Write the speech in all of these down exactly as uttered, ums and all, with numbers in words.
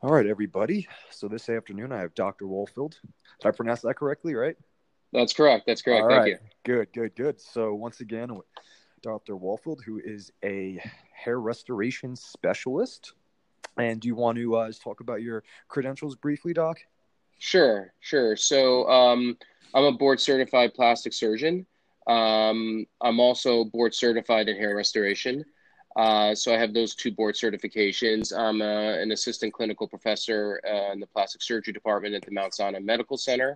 All right, everybody. So this afternoon I have Doctor Wolfield. Did I pronounce that correctly, right? That's correct. That's All correct. Thank right. you. Good, good, good. So once again, Doctor Wolfield, who is a hair restoration specialist. And do you want to uh, talk about your credentials briefly, Doc? Sure, sure. So um, I'm a board certified plastic surgeon. Um, I'm also board certified in hair restoration. Uh, so I have those two board certifications. I'm uh, an assistant clinical professor uh, in the plastic surgery department at the Mount Sinai Medical Center.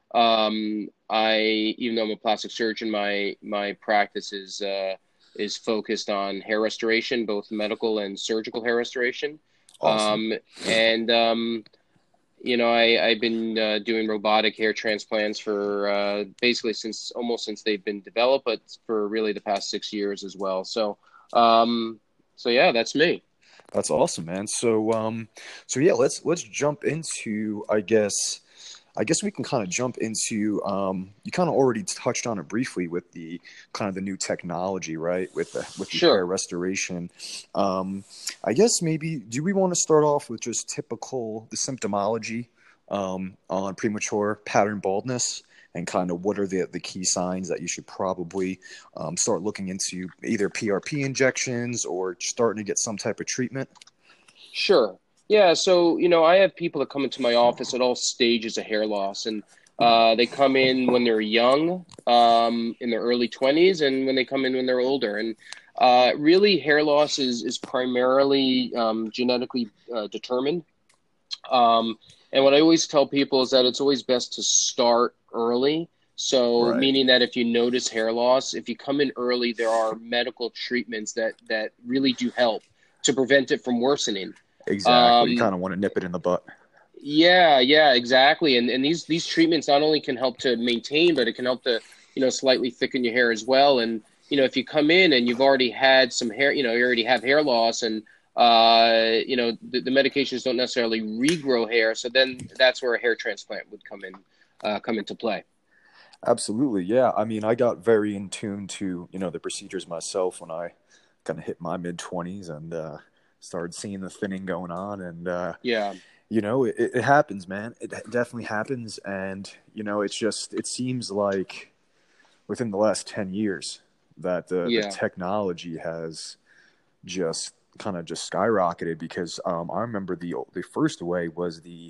Um, I, even though I'm a plastic surgeon, my my practice is uh, is focused on hair restoration, both medical and surgical hair restoration. Awesome. Um, and um, You know, I, I've been uh, doing robotic hair transplants for uh, basically since almost since they've been developed, but for really the past six years as well. So, um, so yeah, that's me. That's awesome, man. So, um, so yeah, let's let's jump into, I guess, I guess we can kind of jump into. Um, you kind of already touched on it briefly with the kind of the new technology, right? With the with the hair Sure. restoration. Um, I guess maybe do we want to start off with just typical the symptomology um, on premature pattern baldness? And kind of what are the, the key signs that you should probably um, start looking into either P R P injections or starting to get some type of treatment? Sure. Yeah. So, you know, I have people that come into my office at all stages of hair loss, and uh, they come in when they're young, um, in their early twenties, and when they come in when they're older. And uh, really, hair loss is, is primarily um, genetically uh, determined. Um, and what I always tell people is that it's always best to start early. So, Right. meaning that if you notice hair loss, if you come in early, there are medical treatments that that really do help to prevent it from worsening. Exactly. You Um, kind of want to nip it in the butt. yeah, yeah, exactly. And and these these treatments not only can help to maintain, but it can help to, you know, slightly thicken your hair as well. And you know, if you come in and you've already had some hair, you know, you already have hair loss, and uh, you know, the, the medications don't necessarily regrow hair, so then that's where a hair transplant would come in, uh, come into play. Absolutely. Yeah. I mean, I got very in tune to, you know, the procedures myself when I kind of hit my mid twenties and uh, started seeing the thinning going on. And, uh, Yeah, you know, it, it happens, man. It definitely happens. And, you know, it's just, it seems like within the last ten years that the, the yeah, technology has just kind of just skyrocketed because um, I remember the, the first way was the,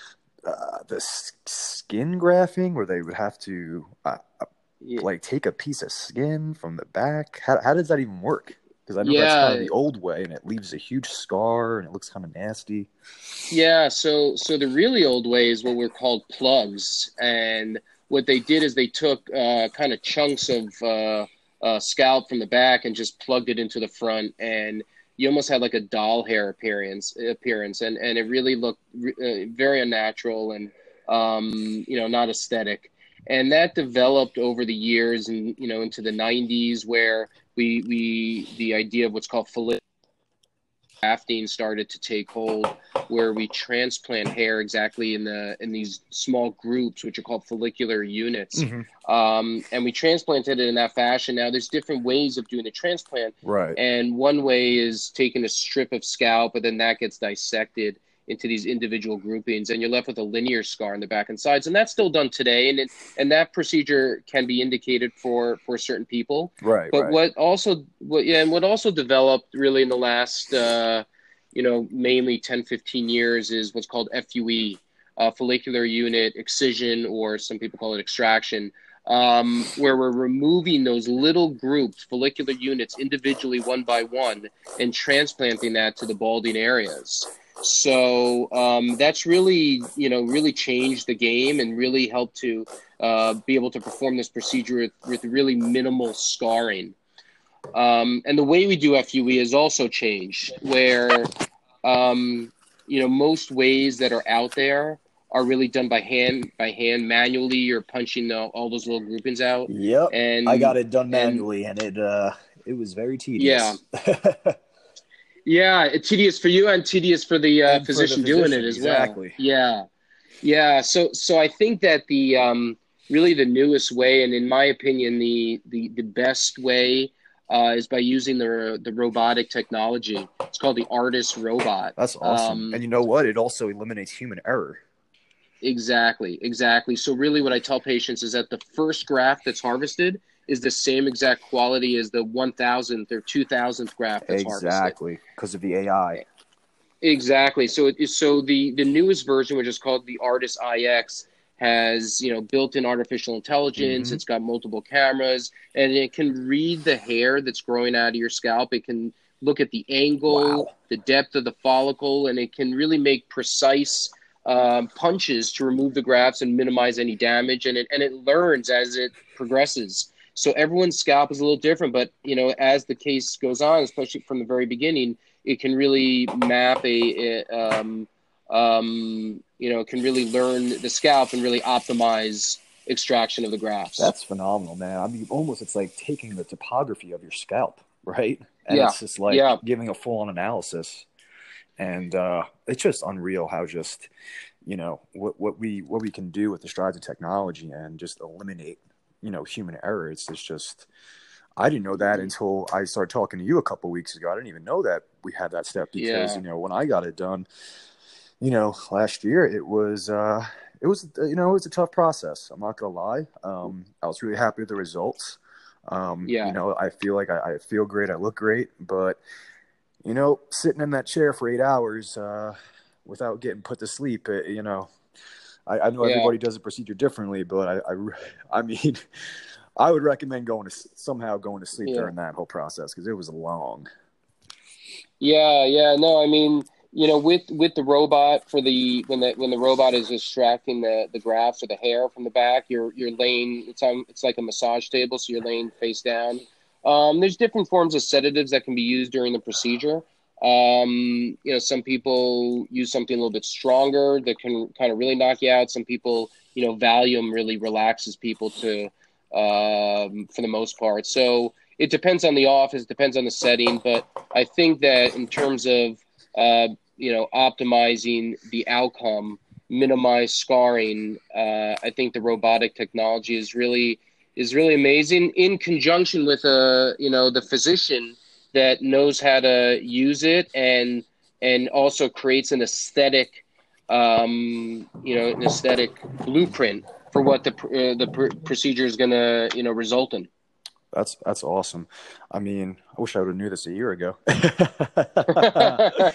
uh, the skin grafting where they would have to uh, yeah, like take a piece of skin from the back. How, how does that even work? Because I remember that's kind of yeah. the old way, and it leaves a huge scar, and it looks kind of nasty. Yeah, so so the really old way is what were called plugs, and what they did is they took uh, kind of chunks of uh, uh, scalp from the back and just plugged it into the front, and you almost had like a doll hair appearance appearance, and and it really looked uh, very unnatural and um, you know, not aesthetic. And that developed over the years, and you know, into the nineties, where we we the idea of what's called follicular grafting started to take hold, where we transplant hair exactly in the in these small groups, which are called follicular units, Hmm. um, and we transplanted it in that fashion. Now, there's different ways of doing the transplant, Right. and one way is taking a strip of scalp, but then that gets dissected into these individual groupings, and you're left with a linear scar on the back and sides, and that's still done today, and it, and that procedure can be indicated for for certain people. Right. But Right. what also what yeah, and what also developed really in the last uh, you know, mainly ten, fifteen years is what's called F U E, uh, follicular unit excision, or some people call it extraction, um, where we're removing those little groups, follicular units, individually one by one, and transplanting that to the balding areas. So um, that's really, you know, really changed the game and really helped to uh, be able to perform this procedure with, with really minimal scarring. Um, and the way we do F U E has also changed, where um, you know, most ways that are out there are really done by hand, by hand manually. You're punching the, all those little groupings out, Yep. I got and it done and manually, and it uh, it was very yeah, tedious. yeah, it's tedious for you and tedious for the uh, And for the physician doing it physician, as well. exactly. Yeah, yeah. So so I think that the um, really the newest way, and in my opinion, the the the best way uh, is by using the the robotic technology. It's called the Artis robot. That's awesome. Um, And you know what? It also eliminates human error. exactly, exactly. So really what I tell patients is that the first graft that's harvested is the same exact quality as the one thousandth or two thousandth graft that's harvested. Exactly, because of the A I. Exactly. So it is, so the the newest version, which is called the Artis I X, has, you know, built-in artificial intelligence. Mm-hmm. It's got multiple cameras, and it can read the hair that's growing out of your scalp. It can look at the angle, Wow. the depth of the follicle, and it can really make precise um, punches to remove the grafts and minimize any damage. And it and it learns as it progresses. So everyone's scalp is a little different, but you know, as the case goes on, especially from the very beginning, it can really map a, a um, um, you know, can really learn the scalp and really optimize extraction of the grafts. That's phenomenal, man. I mean, almost it's like taking the topography of your scalp, right? And Yeah, it's just like yeah, giving a full-on analysis. And uh, it's just unreal how just, you know, what, what we what we can do with the strides of technology and just eliminate, you know, human error. It's, it's just, I didn't know that until I started talking to you a couple of weeks ago. I didn't even know that we had that step because, yeah, you know, when I got it done, you know, last year it was, uh, it was, you know, it was a tough process. I'm not going to lie. Um, I was really happy with the results. Um, yeah. you know, I feel like I, I feel great. I look great, but you know, sitting in that chair for eight hours, uh, without getting put to sleep, it, you know, I, I know Yeah. everybody does the procedure differently, but I, I, I mean, I would recommend going to somehow going to sleep Yeah. during that whole process because it was long. Yeah, yeah. No, I mean, you know, with with the robot for the when the when the robot is extracting the the grafts or the hair from the back, you're you're laying it's on it's like a massage table, so you're laying face down. Um, there's different forms of sedatives that can be used during the procedure. Um, you know, some people use something a little bit stronger that can kind of really knock you out. Some people, you know, Valium really relaxes people to um, for the most part. So it depends on the office, depends on the setting, but I think that in terms of uh, you know, optimizing the outcome, minimize scarring, uh, I think the robotic technology is really is really amazing in conjunction with a you know the physician that knows how to use it and and also creates an aesthetic um, you know an aesthetic blueprint for what the uh, the pr- procedure is going to you know result in. That's that's awesome. I mean, I wish I would have knew this a year ago. But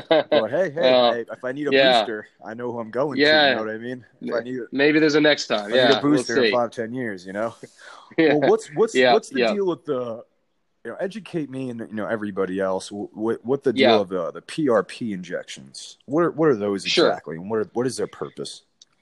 hey, hey, uh, hey, if I need a yeah, booster, I know who I'm going to. You know yeah. what I mean? If I need, Maybe there's a next time. if I need a Yeah, we'll booster in see. five, ten years, you know. Yeah, Well, what's what's yeah, what's the yeah, deal with the, you know, educate me and you know everybody else. What what the deal yeah. of the the P R P injections? What are what are those Sure. exactly? And what are, what is their purpose?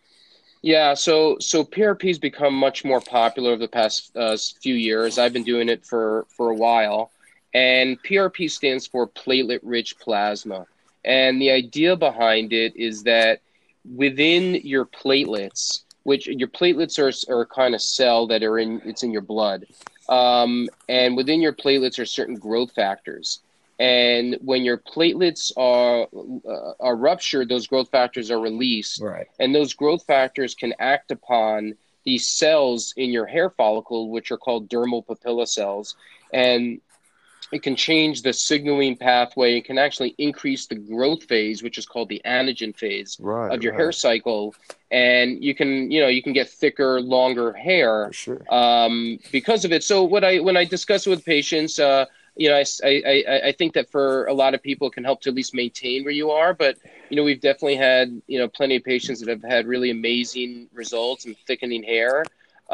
Yeah, so so P R P's become much more popular over the past uh, few years. I've been doing it for for a while, and P R P stands for platelet-rich plasma. And the idea behind it is that within your platelets, which your platelets are are a kind of cell that are in it's in your blood, um, and within your platelets are certain growth factors. And when your platelets are uh, are ruptured, those growth factors are released, Right. and those growth factors can act upon these cells in your hair follicle, which are called dermal papilla cells, and it can change the signaling pathway. It can actually increase the growth phase, which is called the anagen phase Right. of your hair Right. cycle, and you can, you know, you can get thicker, longer hair For sure. um, because of it. So, what I when I discuss it with patients, uh, you know, I, I, I I think that for a lot of people, it can help to at least maintain where you are. But you know, we've definitely had you know plenty of patients that have had really amazing results in thickening hair.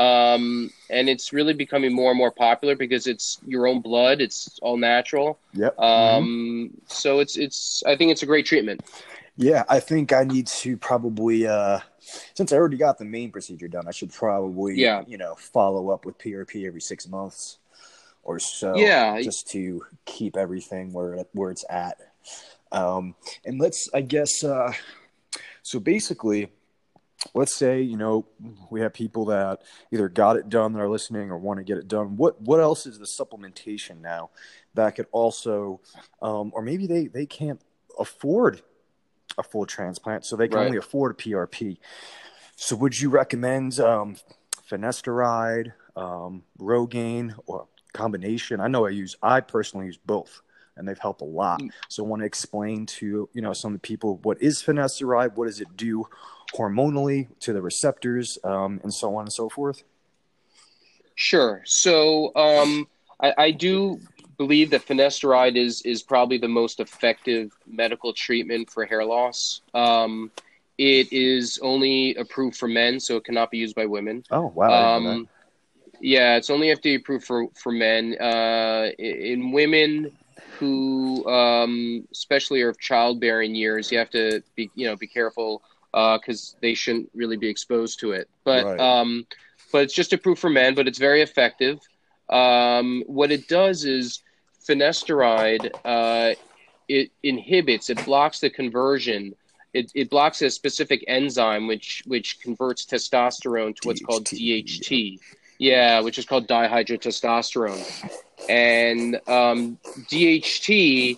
Um, and it's really becoming more and more popular because it's your own blood. It's all natural. Yep. Mm-hmm. Um, so it's, it's, I think it's a great treatment. Yeah, I think I need to probably, uh, since I already got the main procedure done, I should probably, Yeah. you know, follow up with P R P every six months or so, Yeah. just to keep everything where where it's at. Um, and let's, I guess, uh, so basically, let's say, you know, we have people that either got it done that are listening or want to get it done. What what else is the supplementation now that could also, um, or maybe they, they can't afford a full transplant, so they can Right. only afford a P R P. So would you recommend um, finasteride, um, Rogaine, or combination? I know I use, I personally use both. and they've helped a lot. So I want to explain to, you know, some people what is finasteride, what does it do hormonally to the receptors, um, and so on and so forth. Sure. So um, I, I do believe that finasteride is is probably the most effective medical treatment for hair loss. Um, it is only approved for men, so it cannot be used by women. Oh, wow. I didn't know that. Um, yeah, it's only F D A approved for for men. Uh, in women who, um, especially are of childbearing years, you have to be you know be careful because uh, they shouldn't really be exposed to it. But Right. um, but it's just approved for men, but it's very effective. Um, what it does is finasteride, uh, it inhibits, it blocks the conversion. It, it blocks a specific enzyme which which converts testosterone to what's D H T, called D H T. Yeah, which is called dihydrotestosterone. And um, D H T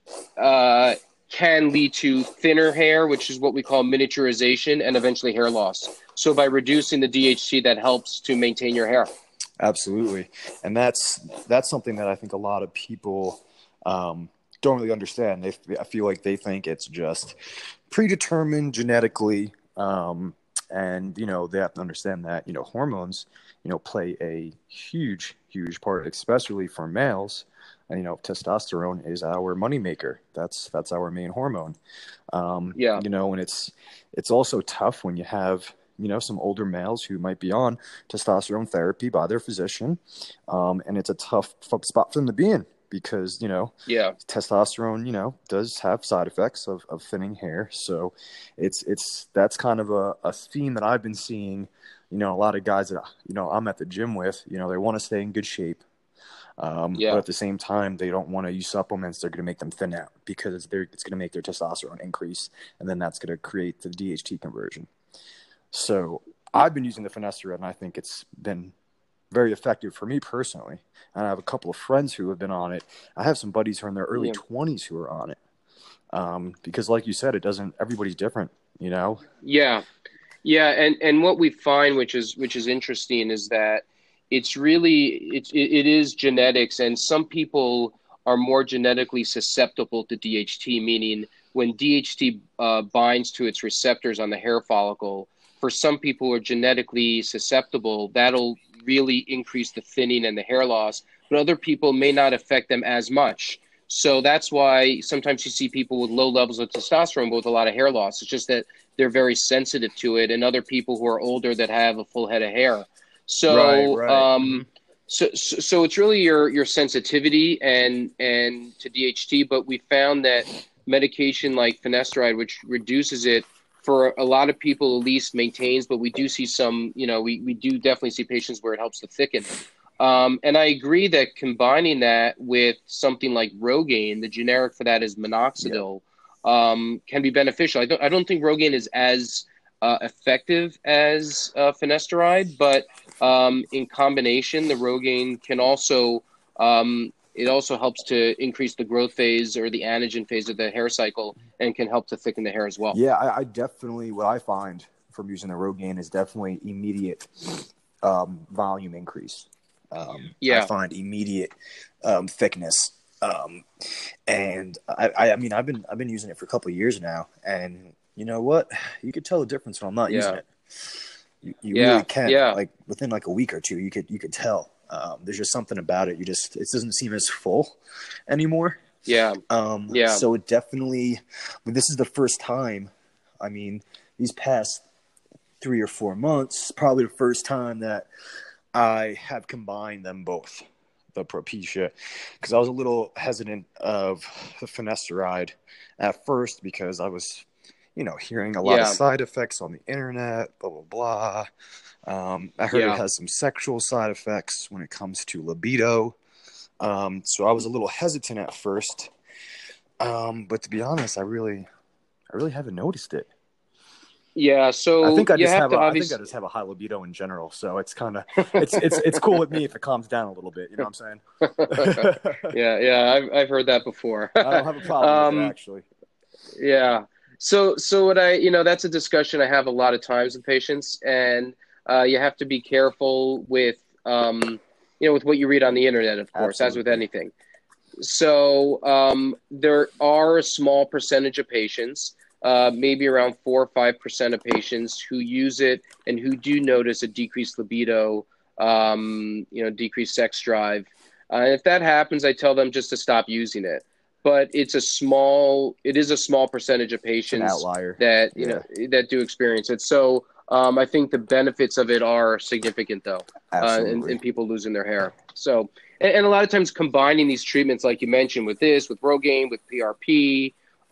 uh, can lead to thinner hair, which is what we call miniaturization, and eventually hair loss. So by reducing the D H T, that helps to maintain your hair. Absolutely. And that's that's something that I think a lot of people um, don't really understand. They, I feel like they think it's just predetermined genetically, um, and, you know, they have to understand that, you know, hormones, you know, play a huge, huge part, especially for males. And, you know, testosterone is our moneymaker. That's that's our main hormone. Um, Yeah. You know, and it's it's also tough when you have, you know, some older males who might be on testosterone therapy by their physician. Um, and it's a tough spot for them to be in because, you know, Yeah. testosterone, you know, does have side effects of, of thinning hair. So it's, it's, that's kind of a, a theme that I've been seeing, you know, a lot of guys that, you know, I'm at the gym with, you know, they want to stay in good shape. Um, Yeah. But at the same time, they don't want to use supplements. They're going to make them thin out because they're, it's going to make their testosterone increase. And then that's going to create the D H T conversion. So I've been using the finasteride, and I think it's been very effective for me personally. And I have a couple of friends who have been on it. I have some buddies who are in their early Yeah. twenties who are on it. Um, because like you said, it doesn't, everybody's different, you know? Yeah. Yeah. And, and what we find, which is, which is interesting, is that it's really, it, it is genetics, and some people are more genetically susceptible to D H T, meaning when D H T uh, binds to its receptors on the hair follicle, for some people who are genetically susceptible, that'll really increase the thinning and the hair loss, but other people may not affect them as much. So that's why sometimes you see people with low levels of testosterone but with a lot of hair loss. It's just that they're very sensitive to it, and other people who are older that have a full head of hair. So, Right, right. um, Mm-hmm. so, so, so it's really your, your sensitivity and, and to D H T, but we found that medication like finasteride, which reduces it, for a lot of people at least maintains, but we do see some, you know, we, we do definitely see patients where it helps to thicken. Um, and I agree that combining that with something like Rogaine, the generic for that is minoxidil, yeah. um, can be beneficial. I don't, I don't think Rogaine is as uh, effective as uh, finasteride, but um, in combination, the Rogaine can also, um, it also helps to increase the growth phase or the anagen phase of the hair cycle and can help to thicken the hair as well. Yeah, I, I definitely, what I find from using the Rogaine is definitely immediate um, volume increase. Um, yeah. I find immediate um, thickness. Um, and I, I, I mean, I've been, I've been using it for a couple of years now, and you know what? You could tell the difference when I'm not yeah. using it. You, you yeah. really can. Yeah. Like within like a week or two, you could, you could tell. Um, there's just something about it. You just, it doesn't seem as full anymore. Yeah. Um, yeah. So it definitely, I mean, this is the first time, I mean, these past three or four months, probably the first time that I have combined them both, the Propecia, because I was a little hesitant of the finasteride at first because I was, you know, hearing a lot yeah. of side effects on the internet, blah, blah, blah. Um, I heard yeah. it has some sexual side effects when it comes to libido. Um, so I was a little hesitant at first. Um, but to be honest, I really, I really haven't noticed it. Yeah, so I think I you just have, have, to a, obviously... I think I just have a high libido in general. So it's kind of, it's, it's, it's cool with me if it calms down a little bit. You know what I'm saying? yeah, yeah, I've, I've heard that before. I don't have a problem um, with it, actually. Yeah. So, so what I, you know, that's a discussion I have a lot of times with patients, and uh, you have to be careful with, um, you know, with what you read on the internet, of course, Absolutely. As with anything. So um, there are a small percentage of patients, uh, maybe around four or five percent of patients who use it and who do notice a decreased libido, um, you know, decreased sex drive. Uh, if that happens, I tell them just to stop using it. But it's a small, it is a small percentage of It's an patients outlier. that you Yeah, know that do experience it. So um, I think the benefits of it are significant, though, uh, in, absolutely. in people losing their hair. So and, and a lot of times combining these treatments, like you mentioned, with this, with Rogaine, with P R P,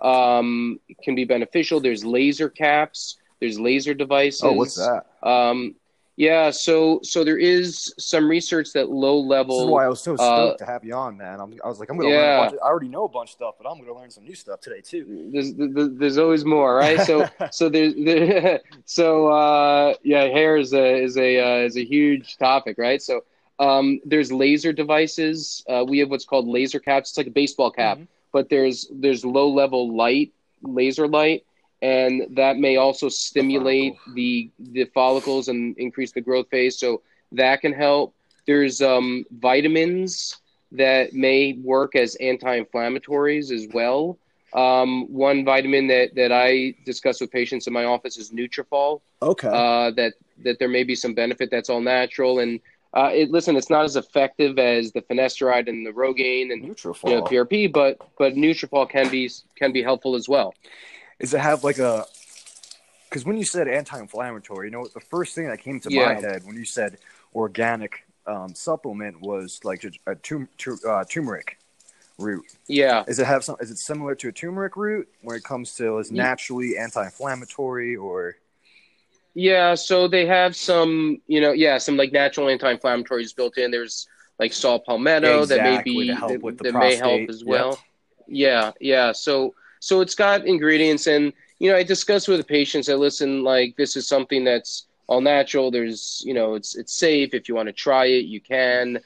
um, can be beneficial. There's laser caps, there's laser Oh, what's devices. that? Um, yeah, so so there is some research that low This is why level, I was so uh, stoked to have you on, man. I'm, I was like, I'm going to learn a bunch yeah, of, I already know a bunch of stuff, but I'm going to learn some new stuff today too. there's there's always more, right? So so there's there, so uh, yeah, hair is a is a uh, is a huge topic, right? So um, there's laser devices. Uh, we have what's called laser caps. It's like a baseball cap, Hmm. but there's there's low level light, laser light, and that may also The follicle. stimulate the the follicles and increase the growth phase. So that can help. There's um, vitamins that may work as anti-inflammatories as well. Um, one vitamin that, that I discuss with patients in my office is Nutrafol. Okay. Uh, that that there may be some benefit that's all natural, and uh, it, listen, it's not as effective as the finasteride and the Rogaine and you know Nutrafol. P R P, but but Nutrafol can be can be helpful as well. Does it have like a, because when you said anti-inflammatory, you know, the first thing that came to my Yeah, head when you said organic um, supplement was like a, a tum, tu, uh, turmeric root. yeah. Is it have some? Is it similar to a turmeric root when it comes to is Y- naturally anti-inflammatory or? Yeah, so they have some, you know, yeah, some like natural anti-inflammatories built in. There's like saw palmetto that may Exactly, to be help with that, the that may help prostate. as Yep. well. Yeah, yeah. So so it's got ingredients, and you know, I discuss with the patients that listen, like this is something that's all natural. There's, you know, it's it's safe. If you want to try it, you can.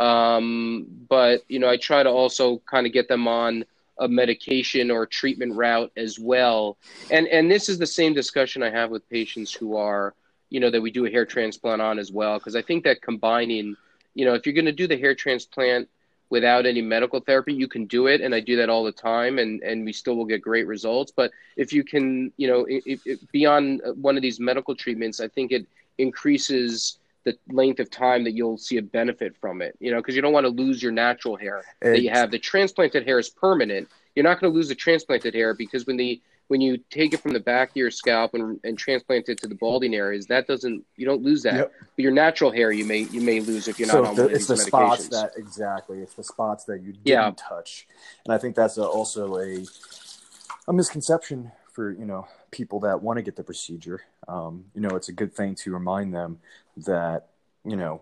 Um, but you know, I try to also kind of get them on a medication or treatment route as well, and and this is the same discussion I have with patients who are, you know, that we do a hair transplant on as well, because I think that combining, you know, if you're going to do the hair transplant without any medical therapy, you can do it, and I do that all the time, and and we still will get great results. But if you can, you know, if, if beyond one of these medical treatments, I think it increases the length of time that you'll see a benefit from it, you know, because you don't want to lose your natural hair that you It, have. The transplanted hair is permanent. You're not going to lose the transplanted hair, because when the when you take it from the back of your scalp and, and transplant it to the balding areas, that doesn't, you don't lose that. yep. But your natural hair, you may you may lose if you're not So on the, one of it's these the spots medications. that exactly it's the spots that you Yeah, didn't touch, and I think that's a, also a a misconception for you know people that want to get the procedure. Um, you know, it's a good thing to remind them that you know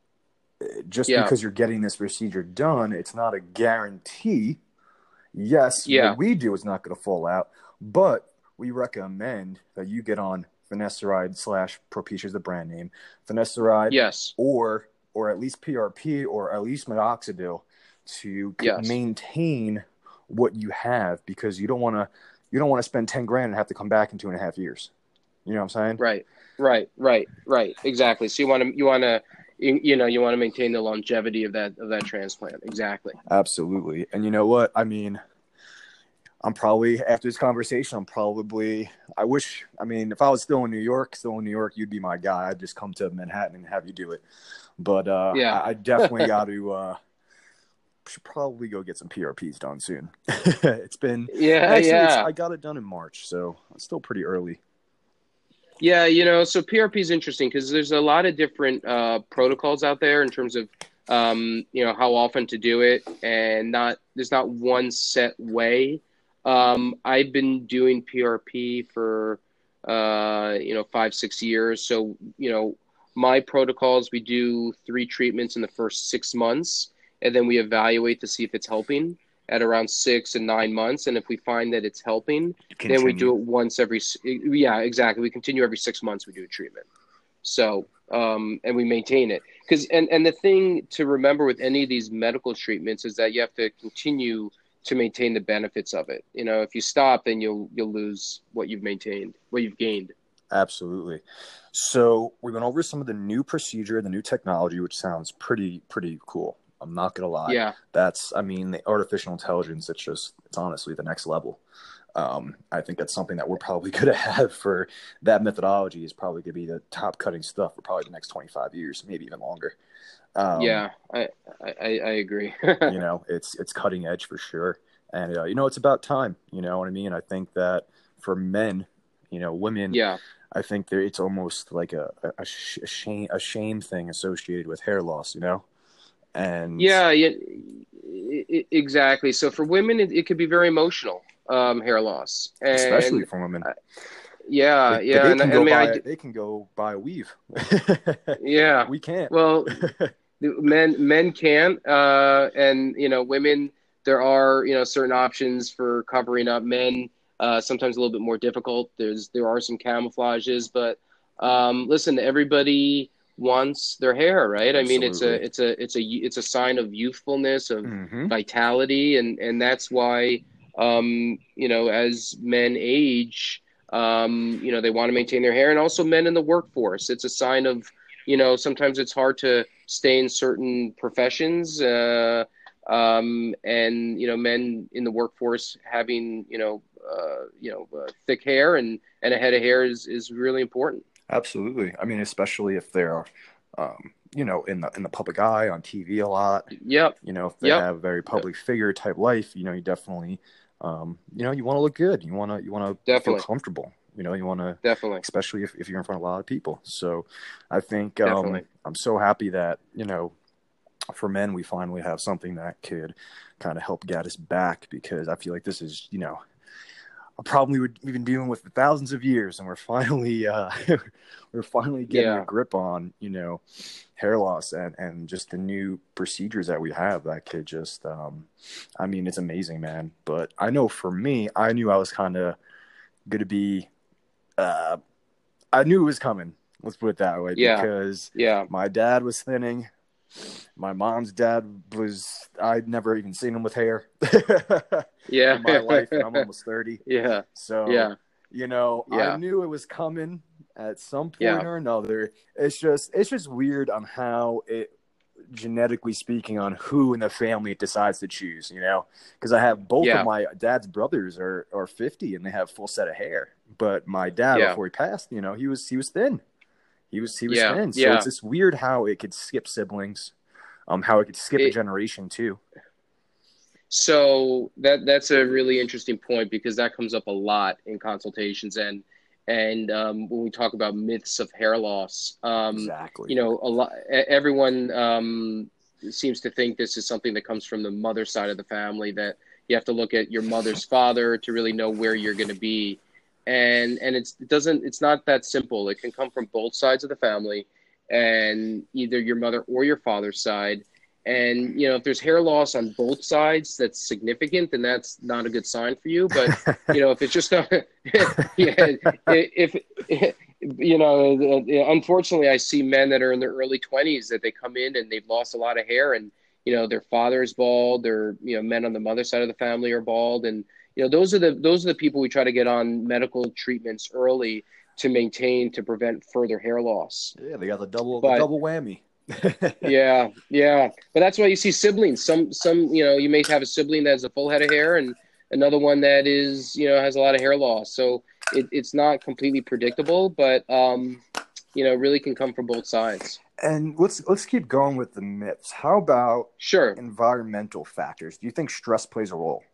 just yeah, because you're getting this procedure done, it's not a guarantee. Yes, what yeah, we do is not going to fall out, but we recommend that you get on finasteride slash Propecia is the brand name, finasteride, yes, or or at least P R P or at least minoxidil to yes, maintain what you have because you don't want to you don't want to spend ten grand and have to come back in two and a half years. You know what I'm saying? right, right, right, right, exactly. So you want to you want to you, you know you want to maintain the longevity of that of that transplant. Exactly. Absolutely. And you know what? I mean, I'm probably after this conversation, I'm probably I wish I mean, if I was still in New York, still in New York, you'd be my guy. I'd just come to Manhattan and have you do it. But uh Yeah. I, I definitely got to uh should probably go get some P R Ps done soon. It's been Yeah, actually it's yeah. I got it done in March, so it's still pretty early. Yeah, you know, so P R P is interesting because there's a lot of different uh, protocols out there in terms of, um, you know, how often to do it, and not there's not one set way. Um, I've been doing P R P for, uh, you know, five, six years. So, you know, my protocols, we do three treatments in the first six months, and then we evaluate to see if it's helping at around six and nine months. And if we find that it's helping, then we do Continue. it once every, yeah, exactly. We continue every six months, we do a treatment. So, um, and we maintain it. Because, and, and the thing to remember with any of these medical treatments is that you have to continue to maintain the benefits of it. You know, if you stop, then you'll, you'll lose what you've maintained, what you've gained. Absolutely. So we went over some of the new procedure, the new technology, which sounds pretty pretty cool. I'm not gonna lie. Yeah. That's, I mean, the artificial intelligence. It's just, it's honestly the next level. Um, I think that's something that we're probably going to have for that methodology is probably going to be the top cutting stuff for probably the next twenty-five years, maybe even longer. Um, Yeah, I I, I agree. you know, it's it's cutting edge for sure, and uh, you know, it's about time. You know what I mean? I think that for men, you know, women, Yeah. I think there it's almost like a a, a shame a shame thing associated with hair loss. You know, and Yeah, yeah, i- i- exactly. So for women, it, it could be very emotional, um, hair loss, especially and for women. uh, yeah, They, they, yeah, they and can I go mean, I buy d- they can go buy a weave. yeah. We can't. Well, the men men can, uh, and you know, women. There are you know certain options for covering up. Men uh, sometimes a little bit more difficult. There's there are some camouflages, but um, listen, everybody wants their hair, right? I mean, it's Absolutely. a it's a it's a it's a sign of youthfulness, of Hmm. vitality, and and that's why um, you know as men age, um, you know they want to maintain their hair, and also men in the workforce. It's a sign of you know sometimes it's hard to stay in certain professions, uh, um, and you know men in the workforce having you know uh, you know uh, thick hair and and a head of hair is is really important. Absolutely. I mean, especially if they're, um, you know, in the in the public eye on T V a lot. Yep. You know, if they Yep. have a very public figure type life, you know, you definitely, um, you know, you want to look good. You want to you want to feel Definitely. comfortable. You know, you want to, Definitely. especially if, if you're in front of a lot of people. So, I think um, Definitely. I'm so happy that you know, for men, we finally have something that could kind of help get us back because I feel like this is, you know, a problem we we've been dealing with for thousands of years, and we're finally uh, we're finally getting a Yeah. grip on you know hair loss and and just the new procedures that we have that could just um, I mean it's amazing, man. But I know for me, I knew I was kind of gonna be uh, I knew it was coming. Let's put it that way Yeah. because Yeah. my dad was thinning. My mom's dad was, I'd never even seen him with hair Yeah. in my life, and I'm almost thirty. Yeah. So, Yeah. you know, I Yeah. knew it was coming at some point Yeah. or another. It's just, it's just weird on how it, genetically speaking, on who in the family it decides to choose, you know, because I have both of Yeah. my dad's brothers are, are fifty and they have full set of hair. But my dad, Yeah. before he passed, you know, he was, he was thin. He was, he was Yeah. thin. So it's Yeah. just weird how it could skip siblings, um, how it could skip a It, generation too. so that that's a really interesting point because that comes up a lot in consultations and and um, when we talk about myths of hair loss, um, Exactly. you know, a lot everyone um, seems to think this is something that comes from the mother side of the family, that you have to look at your mother's father to really know where you're going to be, and and it's it doesn't it's not that simple. It can come from both sides of the family, and either your mother or your father's side. And you know, if there's hair loss on both sides that's significant, then that's not a good sign for you. But you know, if it's just a, yeah, if, if you know, unfortunately, I see men that are in their early twenties that they come in and they've lost a lot of hair, and you know, their father is bald, their you know, men on the mother side of the family are bald, and you know, those are the those are the people we try to get on medical treatments early to maintain to prevent further hair loss. Yeah, they got the double the But double whammy. yeah, yeah, but that's why you see siblings. Some, some, you know, you may have a sibling that has a full head of hair, and another one that is, you know, has a lot of hair loss. So it, it's not completely predictable, but um, you know, really can come from both sides. And let's let's keep going with the myths. How about Sure. environmental factors? Do you think stress plays a role?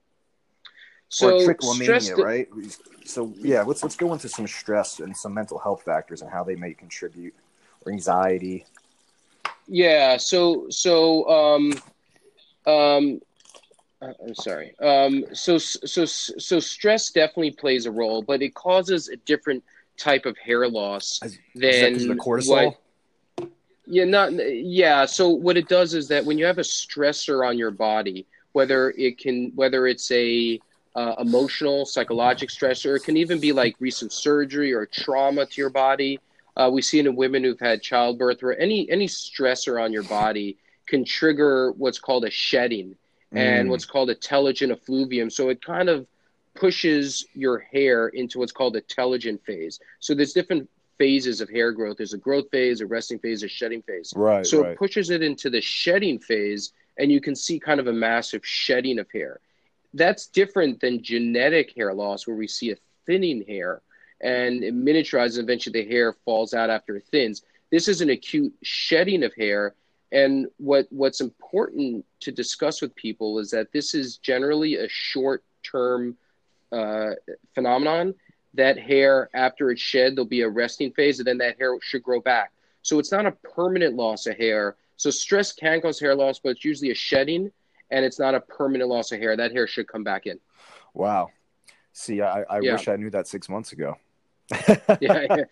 Or So stress. trichomania, right? So yeah, let's let's go into some stress and some mental health factors and how they may contribute, or anxiety. Yeah. So so um um. uh, I'm sorry. Um. So so so stress definitely plays a role, but it causes a different type of hair loss Is, is that because of the than what. cortisol? Yeah, not yeah. So what it does is that when you have a stressor on your body, whether it can, whether it's a uh, emotional, psychological stressor, it can even be like recent surgery or trauma to your body. Uh, we see it in women who've had childbirth, where any any stressor on your body can trigger what's called a shedding and Mm, what's called a telogen effluvium. So it kind of pushes your hair into what's called a telogen phase. So there's different phases of hair growth. There's a growth phase, a resting phase, a shedding phase. Right, So it right. pushes it into the shedding phase, and you can see kind of a massive shedding of hair. That's different than genetic hair loss, where we see a thinning hair and it miniaturizes, and eventually the hair falls out after it thins. This is an acute shedding of hair. And what what's important to discuss with people is that this is generally a short-term uh, phenomenon. That hair, after it's shed, there'll be a resting phase, and then that hair should grow back. So it's not a permanent loss of hair. So stress can cause hair loss, but it's usually a shedding, and it's not a permanent loss of hair. That hair should come back in. Wow. See, I, I Yeah. wish I knew that six months ago. Yeah.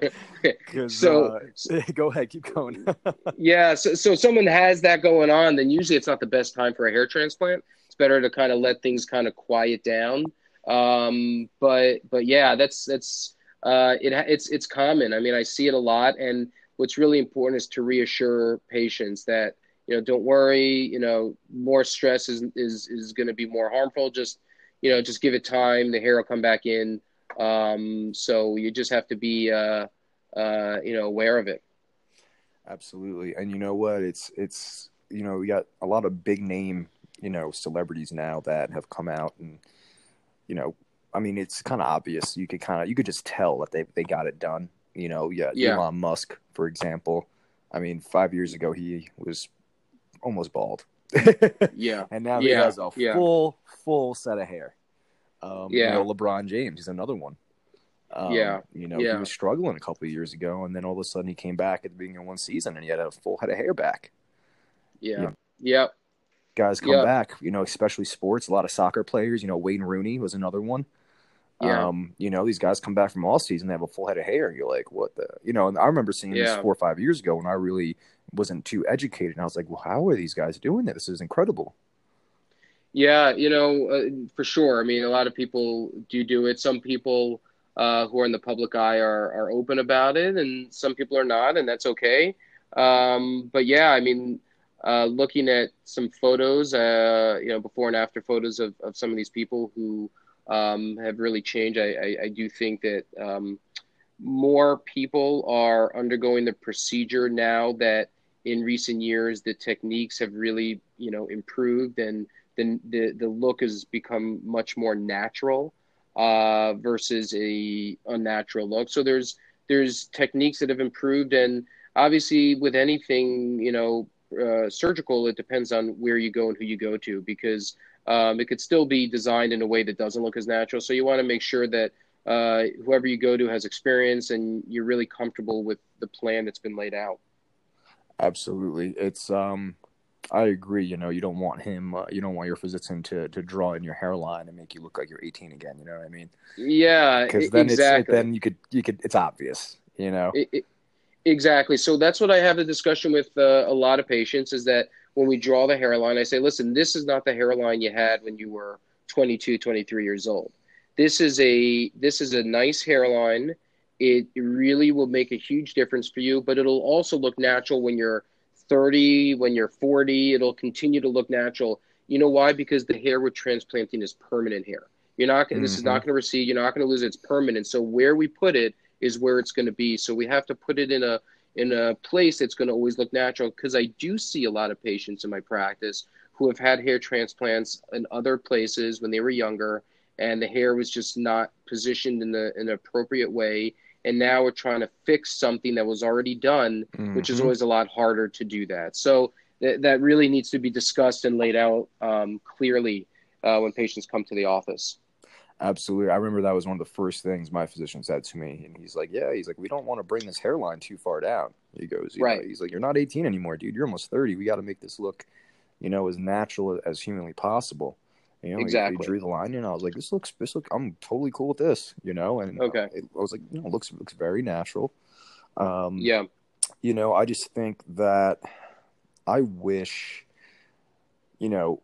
So, uh, go ahead, keep going. yeah. So, so if someone has that going on, then usually it's not the best time for a hair transplant. It's better to kind of let things kind of quiet down. Um, but, but yeah, that's, that's, uh, it, it's, it's common. I mean, I see it a lot. And what's really important is to reassure patients that, you know, don't worry, you know, more stress is, is, is going to be more harmful. Just, you know, just give it time. The hair will come back in. Um, so you just have to be, uh, uh, you know, aware of it. Absolutely. And you know what? It's, it's, you know, we got a lot of big name, you know, celebrities now that have come out and, you know, I mean, it's kind of obvious. You could kind of, you could just tell that they, they got it done. You know, yeah, Yeah. Elon Musk, for example. I mean, five years ago, he was almost bald. Yeah. And now Yeah. he has a Yeah. full, full set of hair. Um, Yeah. You know, LeBron James, he's another one. Um, Yeah. You know, Yeah. he was struggling a couple of years ago, and then all of a sudden he came back at the beginning of one season, and he had a full head of hair back. Yeah. You know, Yeah. guys come Yeah. back, you know, especially sports. A lot of soccer players, you know, Wayne Rooney was another one. Yeah. Um, you know, these guys come back from all season, they have a full head of hair, and you're like, what the, you know, and I remember seeing this Yeah. four or five years ago when I really wasn't too educated, and I was like, well, how are these guys doing this? This is incredible. Yeah, you know, uh, for sure. I mean, a lot of people do do it. Some people uh, who are in the public eye are are open about it, and some people are not, and that's okay. Um, but yeah, I mean, uh, looking at some photos, uh, you know, before and after photos of, of some of these people who um, have really changed, I, I, I do think that um, more people are undergoing the procedure now that in recent years the techniques have really, you know, improved, and the the, the look has become much more natural uh, versus a unnatural look. So there's there's techniques that have improved, and obviously with anything, you know, uh, surgical, it depends on where you go and who you go to, because um, it could still be designed in a way that doesn't look as natural. So you want to make sure that uh, whoever you go to has experience and you're really comfortable with the plan that's been laid out. Absolutely. It's, um, I agree. You know, you don't want him, uh, you don't want your physician to, to draw in your hairline and make you look like you're eighteen again. You know what I mean? Yeah, Because e- then exactly. it's, it, then you could, you could, it's obvious, you know? It, it, exactly. So that's what I have a discussion with uh, a lot of patients, is that when we draw the hairline, I say, listen, this is not the hairline you had when you were twenty-two, twenty-three years old. This is a, this is a nice hairline. It really will make a huge difference for you, but it'll also look natural when you're thirty, when you're forty. It'll continue to look natural. You know why? Because the hair we're transplanting is permanent hair. You're not, this is Mm-hmm. not going to recede. You're not going to lose it. It's permanent. So where we put it is where it's going to be. So we have to put it in a in a place that's going to always look natural, because I do see a lot of patients in my practice who have had hair transplants in other places when they were younger, and the hair was just not positioned in the in an appropriate way. And now we're trying to fix something that was already done, Mm-hmm. which is always a lot harder to do that. So th- that really needs to be discussed and laid out um, clearly uh, when patients come to the office. Absolutely. I remember that was one of the first things my physician said to me. And he's like, yeah, he's like, we don't want to bring this hairline too far down. He goes, you Right. know, he's like, you're not eighteen anymore, dude. You're almost thirty. We got to make this look, you know, as natural as humanly possible. You know, Exactly. he, he drew the line in. I was like, this looks, this look, I'm totally cool with this, you know? And Okay. it, I was like, you know, it looks, looks very natural. Um, Yeah. You know, I just think that I wish, you know,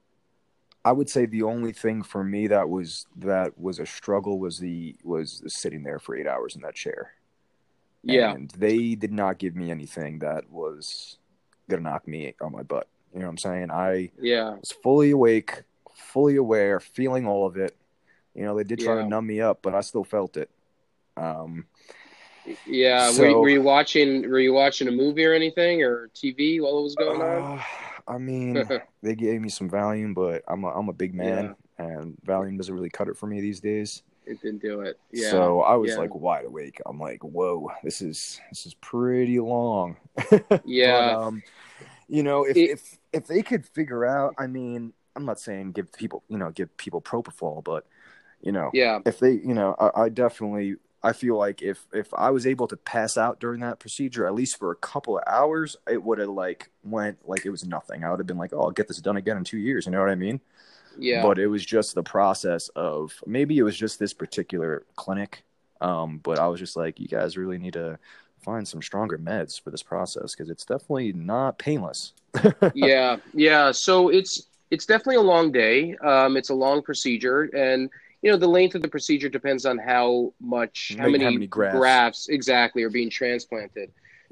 I would say the only thing for me that was that was a struggle was the was sitting there for eight hours in that chair. Yeah. And they did not give me anything that was gonna knock me on my butt. You know what I'm saying? I Yeah. was fully awake, fully aware, feeling all of it. You know, they did try Yeah. to numb me up, but I still felt it. Um, Yeah. Were, you- were So, you watching, were you watching a movie or anything or T V while it was going on? uh, I mean, they gave me some Valium, but I'm a, I'm a big man, Yeah. and Valium doesn't really cut it for me these days. It didn't do it. Yeah. So I was Yeah. like wide awake. I'm like, whoa, this is this is pretty long. But Yeah. um, you know, if It, if if they could figure out, I mean, I'm not saying give people, you know, give people propofol, but you know, yeah. if they, you know, I, I definitely, I feel like if if I was able to pass out during that procedure, at least for a couple of hours, it would have like went like it was nothing. I would have been like, oh, I'll get this done again in two years. You know what I mean? Yeah. But it was just the process of, maybe it was just this particular clinic. Um, but I was just like, you guys really need to find some stronger meds for this process, because it's definitely not painless. Yeah, yeah. So it's it's definitely a long day. Um, it's a long procedure, and you know the length of the procedure depends on how much, how Many, how many many grafts? grafts exactly are being transplanted.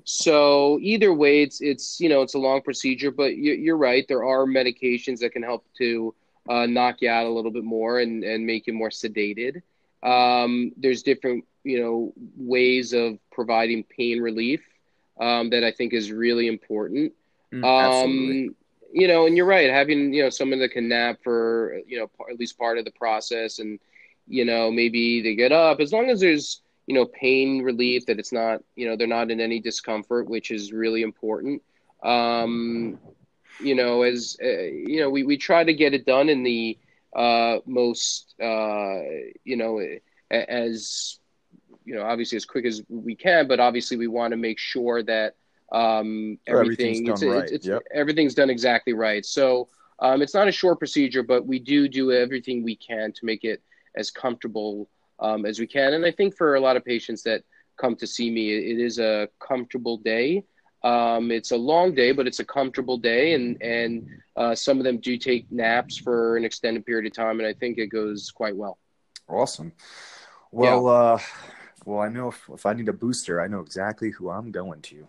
So either way, it's it's you know it's a long procedure, but you, you're right. There are medications that can help to uh, knock you out a little bit more and and make you more sedated. Um, there's different you know ways of providing pain relief um, that I think is really important. Mm, absolutely. Um, you know, and you're right. Having you know someone that can nap for you know par- at least part of the process, and you know maybe they get up as long as there's you know pain relief, that it's not you know they're not in any discomfort, which is really important. Um, you know, as uh, you know, we we try to get it done in the uh, most uh, you know a- as you know, obviously as quick as we can, but obviously we want to make sure that um, Or everything's everything it's done it's right. it's Yep. everything's done exactly right. So um, it's not a short procedure, but we do do everything we can to make it as comfortable um, as we can. And I think for a lot of patients that come to see me, it, it is a comfortable day. Um, it's a long day, but it's a comfortable day, and and uh, some of them do take naps for an extended period of time, and I think it goes quite well. Awesome. Yeah. Well, uh, well, I know if, if I need a booster, I know exactly who I'm going to.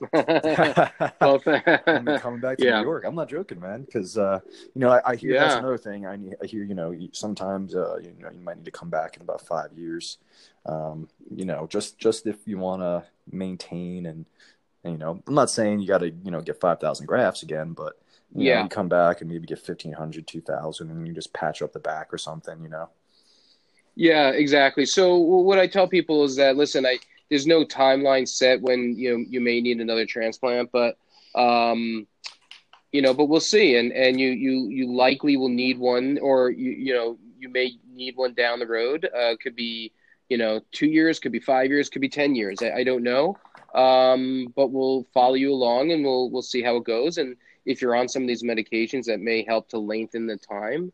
Well, I'm gonna be coming back to New yeah, York. I'm not joking, man, because uh, you know I, I hear that's yeah, another thing. I, I hear you know sometimes uh, you know you might need to come back in about five years. Um, you know, just just if you want to maintain and, and you know, I'm not saying you got to you know get five thousand grafts again, but you know yeah, you come back and maybe get fifteen hundred, two thousand, and you just patch up the back or something. You know. yeah, exactly. So what I tell people is that listen, I there's no timeline set when you know you may need another transplant, but um, you know, but we'll see, and and you you you likely will need one, or you you know you may need one down the road. Uh, could be you know two years, could be five years, could be ten years. I, I don't know, um, but we'll follow you along, and we'll we'll see how it goes. And if you're on some of these medications, that may help to lengthen the time.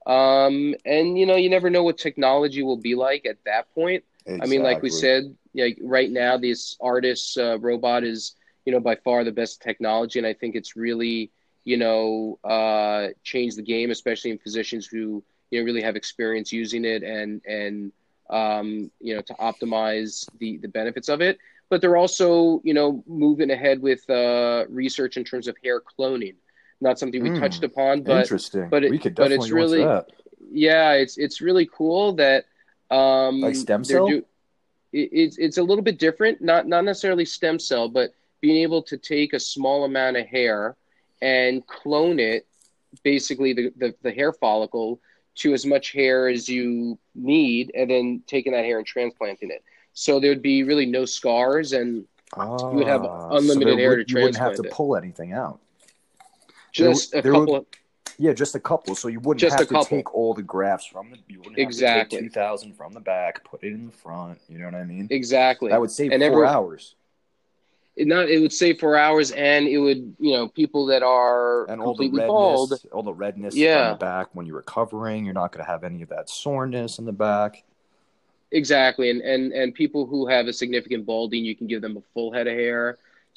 Um, and you know, you never know what technology will be like at that point. I mean, like we Exactly. said, like right now, this artist uh, robot is you know by far the best technology, and I think it's really you know, uh, change the game, especially in physicians who you know really have experience using it and and um, you know to optimize the the benefits of it. But they're also you know moving ahead with uh, research in terms of hair cloning. Not something we touched Mm, upon, but interesting. but it We could but it's definitely go into really that. yeah, it's it's really cool that Like um, stem they're cell? do it, it's it's a little bit different, not not necessarily stem cell, but being able to take a small amount of hair and clone it, basically the, the, the hair follicle to as much hair as you need, and then taking that hair and transplanting it. So there'd be really no scars, and you would have Ah, so there unlimited hair would to you wouldn't have to transplant it. pull anything out. There, w- Just a there would, couple of, yeah, just a couple. So you wouldn't just a have to couple. take all the grafts from the. You wouldn't have to take two Exactly. thousand from the back, put it in the front. You know what I mean? That Exactly. would save And four every, hours, it not, it would save four hours, and it would, you know, people that are and all the completely bald. redness, all the redness on the Yeah. back when you're recovering. You're not going to have any of that soreness in the back. Exactly, and and and people who have a significant balding, you can give them a full head of hair.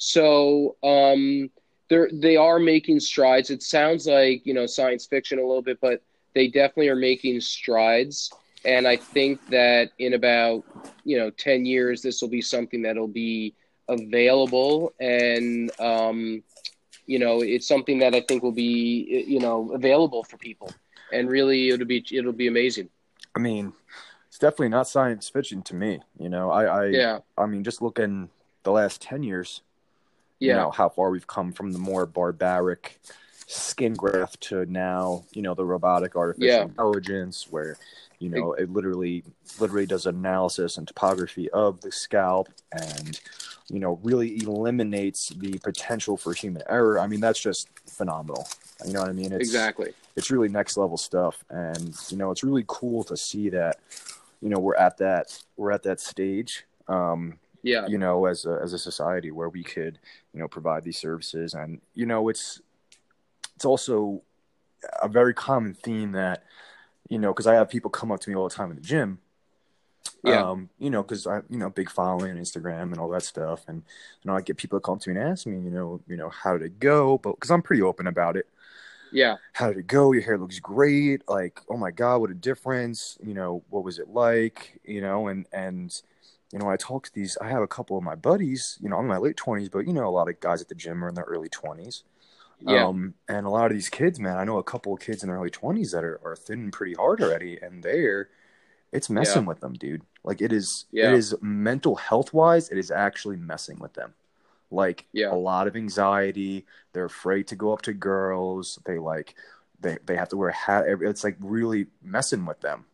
So um, they're they are making strides. It sounds like you know science fiction a little bit, but they definitely are making strides. And I think that in about you know ten years, this will be something that'll be available, and um, you know it's something that I think will be you know available for people, and really it'll be it'll be amazing. I mean, it's definitely not science fiction to me. You know, I, I, Yeah. I mean, just looking the last ten years, you Yeah. know, how far we've come from the more barbaric skin graft to now, you know, the robotic artificial Yeah. intelligence where, you Ex- know, it literally, literally does analysis and topography of the scalp and, you know, really eliminates the potential for human error. I mean, that's just phenomenal. You know what I mean? It's, Exactly. it's really next level stuff. And, you know, it's really cool to see that, you know, we're at that, we're at that stage, um, Yeah. you know, as a, as a society where we could, you know, provide these services. And, you know, it's, it's also a very common theme that, you know, because I have people come up to me all the time in the gym, Yeah. um, you know, because I, you know, big following on Instagram and all that stuff, and you know, I get people that come to me and ask me, you know, you know, how did it go? But because I'm pretty open about it, Yeah. how did it go? Your hair looks great. Like, oh my God, what a difference. You know, what was it like? You know, and and you know, I talk to these. I have a couple of my buddies. You know, I'm in my late twenties, but you know, a lot of guys at the gym are in their early twenties. Yeah. Um, and a lot of these kids, man, I know a couple of kids in their early twenties that are, are thinning pretty hard already, and they're it's Yeah. messing with them, dude. Like it is it Yeah. is mental health wise, it is actually messing with them. Like a Yeah. lot of anxiety, they're afraid to go up to girls, they like they, they have to wear a hat. It's like really messing with them.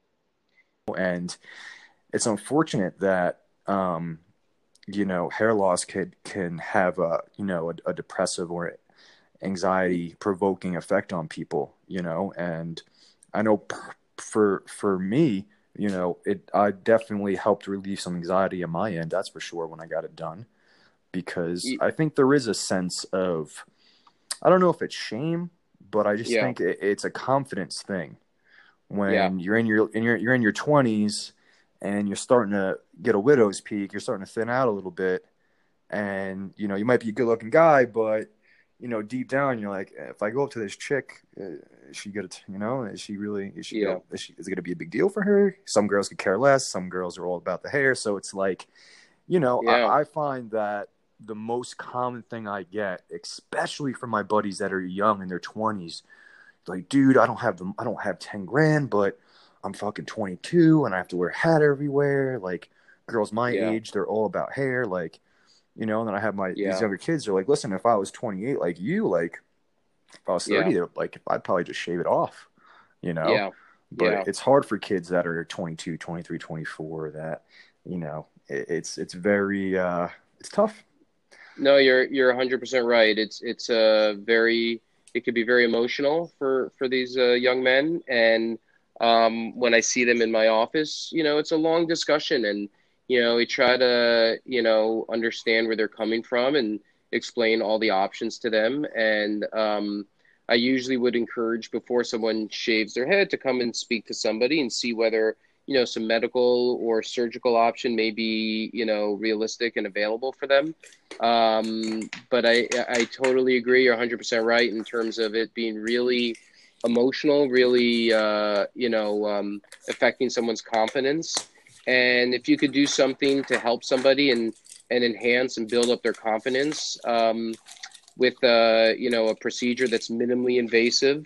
And it's unfortunate that um, you know, hair loss could can have a you know a, a depressive or anxiety provoking effect on people, you know, and I know p- for for me, you know, it I definitely helped relieve some anxiety on my end, that's for sure when I got it done, because Y- I think there is a sense of, I don't know if it's shame, but I just Yeah. think it, it's a confidence thing Yeah. when you're in your in your you're in your twenties and you're starting to get a widow's peak, you're starting to thin out a little bit, and you know you might be a good looking guy, but you know deep down you're like, if I go up to this chick, uh, is she gonna, you know, is she really, is she Yeah. go is, she, is it gonna be a big deal for her? Some girls could care less, some girls are all about the hair, so it's like, you know, Yeah. I, I find that the most common thing I get, especially from my buddies that are young in their twenties, like, dude, I don't have them I don't have ten grand, but I'm fucking twenty-two and I have to wear a hat everywhere. Like, girls my Yeah. age, they're all about hair. Like, you know, and then I have my these Yeah. younger kids are like, listen, if I was twenty-eight like you, like if I was Yeah. thirty, like I'd probably just shave it off, you know. Yeah. But Yeah. it's hard for kids that are twenty-two, twenty-three, twenty-four that, you know, it, it's it's very uh it's tough. No, you're you're one hundred percent right. It's it's a very it could be very emotional for for these uh, young men, and um, when I see them in my office, you know, it's a long discussion, and you know, we try to you know understand where they're coming from and explain all the options to them. And um, I usually would encourage before someone shaves their head to come and speak to somebody and see whether you know some medical or surgical option may be you know realistic and available for them. Um, but I, I totally agree. You're one hundred percent right in terms of it being really emotional, really, uh, you know, um, affecting someone's confidence. And if you could do something to help somebody and, and enhance and build up their confidence um, with, uh, you know, a procedure that's minimally invasive,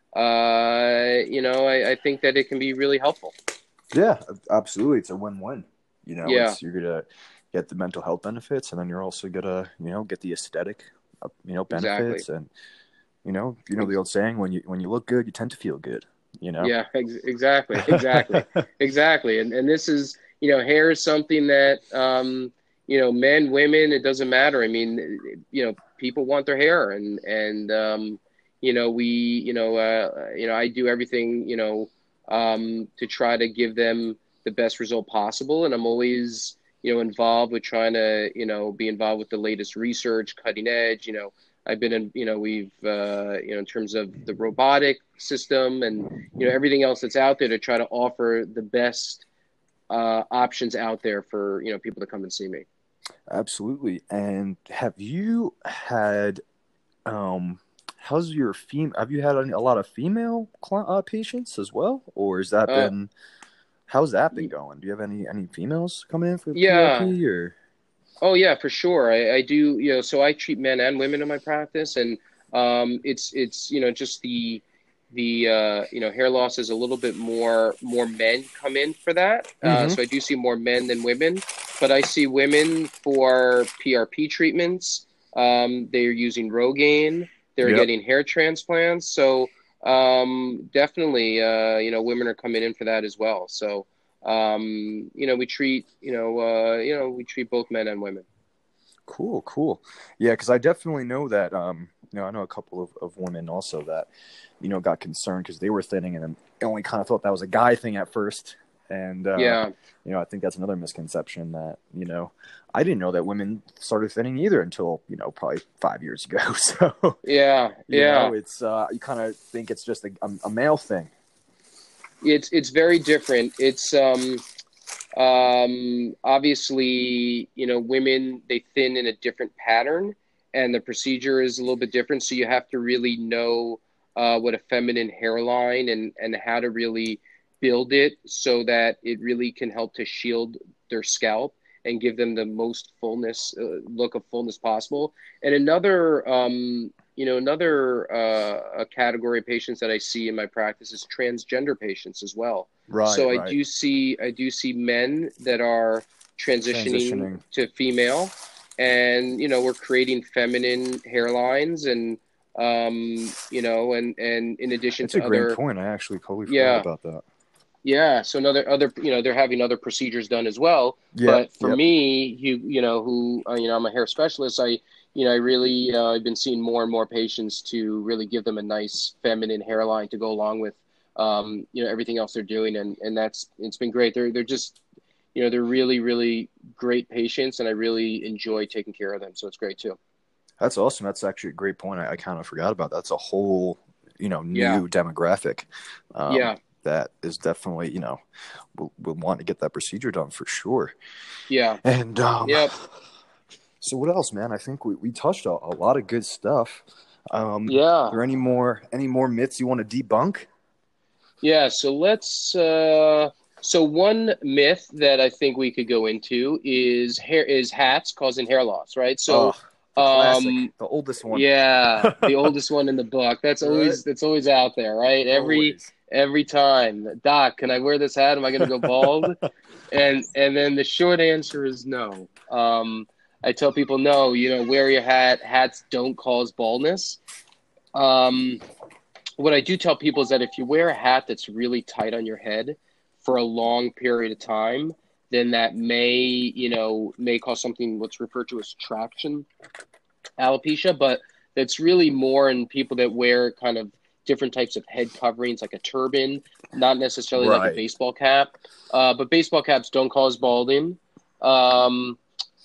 uh, you know, I, I think that it can be really helpful. Yeah, absolutely. It's a win-win. You know, Yeah, it's you're gonna get the mental health benefits, and then you're also gonna, you know, get the aesthetic, uh, you know, exactly. benefits, and you know, you know the old saying, when you when you look good, you tend to feel good. You know. Yeah, ex exactly, exactly, exactly. And and this is, you know, hair is something that, um, you know, men, women, it doesn't matter. I mean, you know, people want their hair, and and um, you know, we, you know, uh, you know, I do everything, you know, um, to try to give them the best result possible, and I'm always, you know, involved with trying to, you know, be involved with the latest research, cutting edge, you know. I've been in, you know, we've, uh, you know, in terms of the robotic system and you know everything else that's out there to try to offer the best uh, options out there for you know people to come and see me. Absolutely. And have you had um how's your fem have you had any, a lot of female cli uh, patients as well, or has that Uh, been, how's that been going? Do you have any any females coming in for yeah. P R P or? Oh yeah, for sure. I, I do. You know, so I treat men and women in my practice, and um, it's it's you know just the the uh, you know hair loss is a little bit more more men come in for that. Uh, Mm-hmm. so I do see more men than women, but I see women for P R P treatments. Um, they're using Rogaine. They're Yep. getting hair transplants. So um, definitely, uh, you know, women are coming in for that as well. So um, you know, we treat you know uh, you know we treat both men and women. Cool, cool. Yeah, because I definitely know that. Um, you know, I know a couple of, of women also that, you know, got concerned because they were thinning and only kind of thought that was a guy thing at first. And uh, Yeah, you know, I think that's another misconception that you know, I didn't know that women started thinning either until you know probably five years ago. So yeah, you know, yeah. it's uh, you kind of think it's just a, a, a male thing. It's it's very different. It's um um obviously, you know, women they thin in a different pattern and the procedure is a little bit different. So you have to really know uh, what a feminine hairline and and how to really build it so that it really can help to shield their scalp and give them the most fullness uh, look of fullness possible. And another um you know, another uh, a category of patients that I see in my practice is transgender patients as well. Right, So I right. do see I do see men that are transitioning Transitioning. to female, and you know we're creating feminine hairlines, and um, you know, and and in addition It's a to great other, point. I actually totally forgot yeah, about that. yeah. So another other you know they're having other procedures done as well. Yep, But for yep. me, you you know who uh, you know I'm a hair specialist. I you know I really uh, I've been seeing more and more patients to really give them a nice feminine hairline to go along with um, you know everything else they're doing, and and that's it's been great. They're they're just you know they're really really great patients, and I really enjoy taking care of them. So it's great too. That's awesome. That's actually a great point. I, I kind of forgot about that. That's a whole, you know, Yeah, new demographic um, yeah, that is definitely, you know, will, will want to get that procedure done for sure. yeah, And um, yep, so what else, man? I think we, we touched a, a lot of good stuff. Um, are yeah. there any more any more myths you want to debunk? Yeah, so let's uh so one myth that I think we could go into is hair is hats causing hair loss, right? So Oh, the classic, um the oldest one. yeah, the oldest one in the book. That's Right? always that's always out there, right? Every Always. every time. Doc, can I wear this hat? Am I gonna go bald? And and then the short answer is no. Um I tell people no, you know, wear your hat. Hats don't cause baldness. Um what I do tell people is that if you wear a hat that's really tight on your head for a long period of time, then that may, you know, may cause something what's referred to as traction alopecia, but that's really more in people that wear kind of different types of head coverings, like a turban, not necessarily like a Right. baseball cap. Uh, but baseball caps don't cause balding. Um,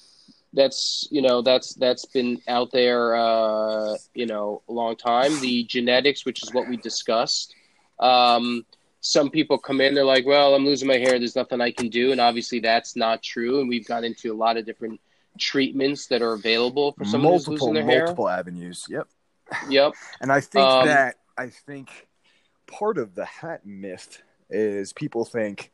that's you know that's that's been out there uh, you know a long time. The genetics, which is what we discussed. Um, some people come in, they're like, "Well, I'm losing my hair. There's nothing I can do," and obviously that's not true. And we've got into a lot of different treatments that are available for someone who's Multiple, losing their hair. multiple avenues. Yep. Yep. And I think Um, that I think part of the hat myth is people think,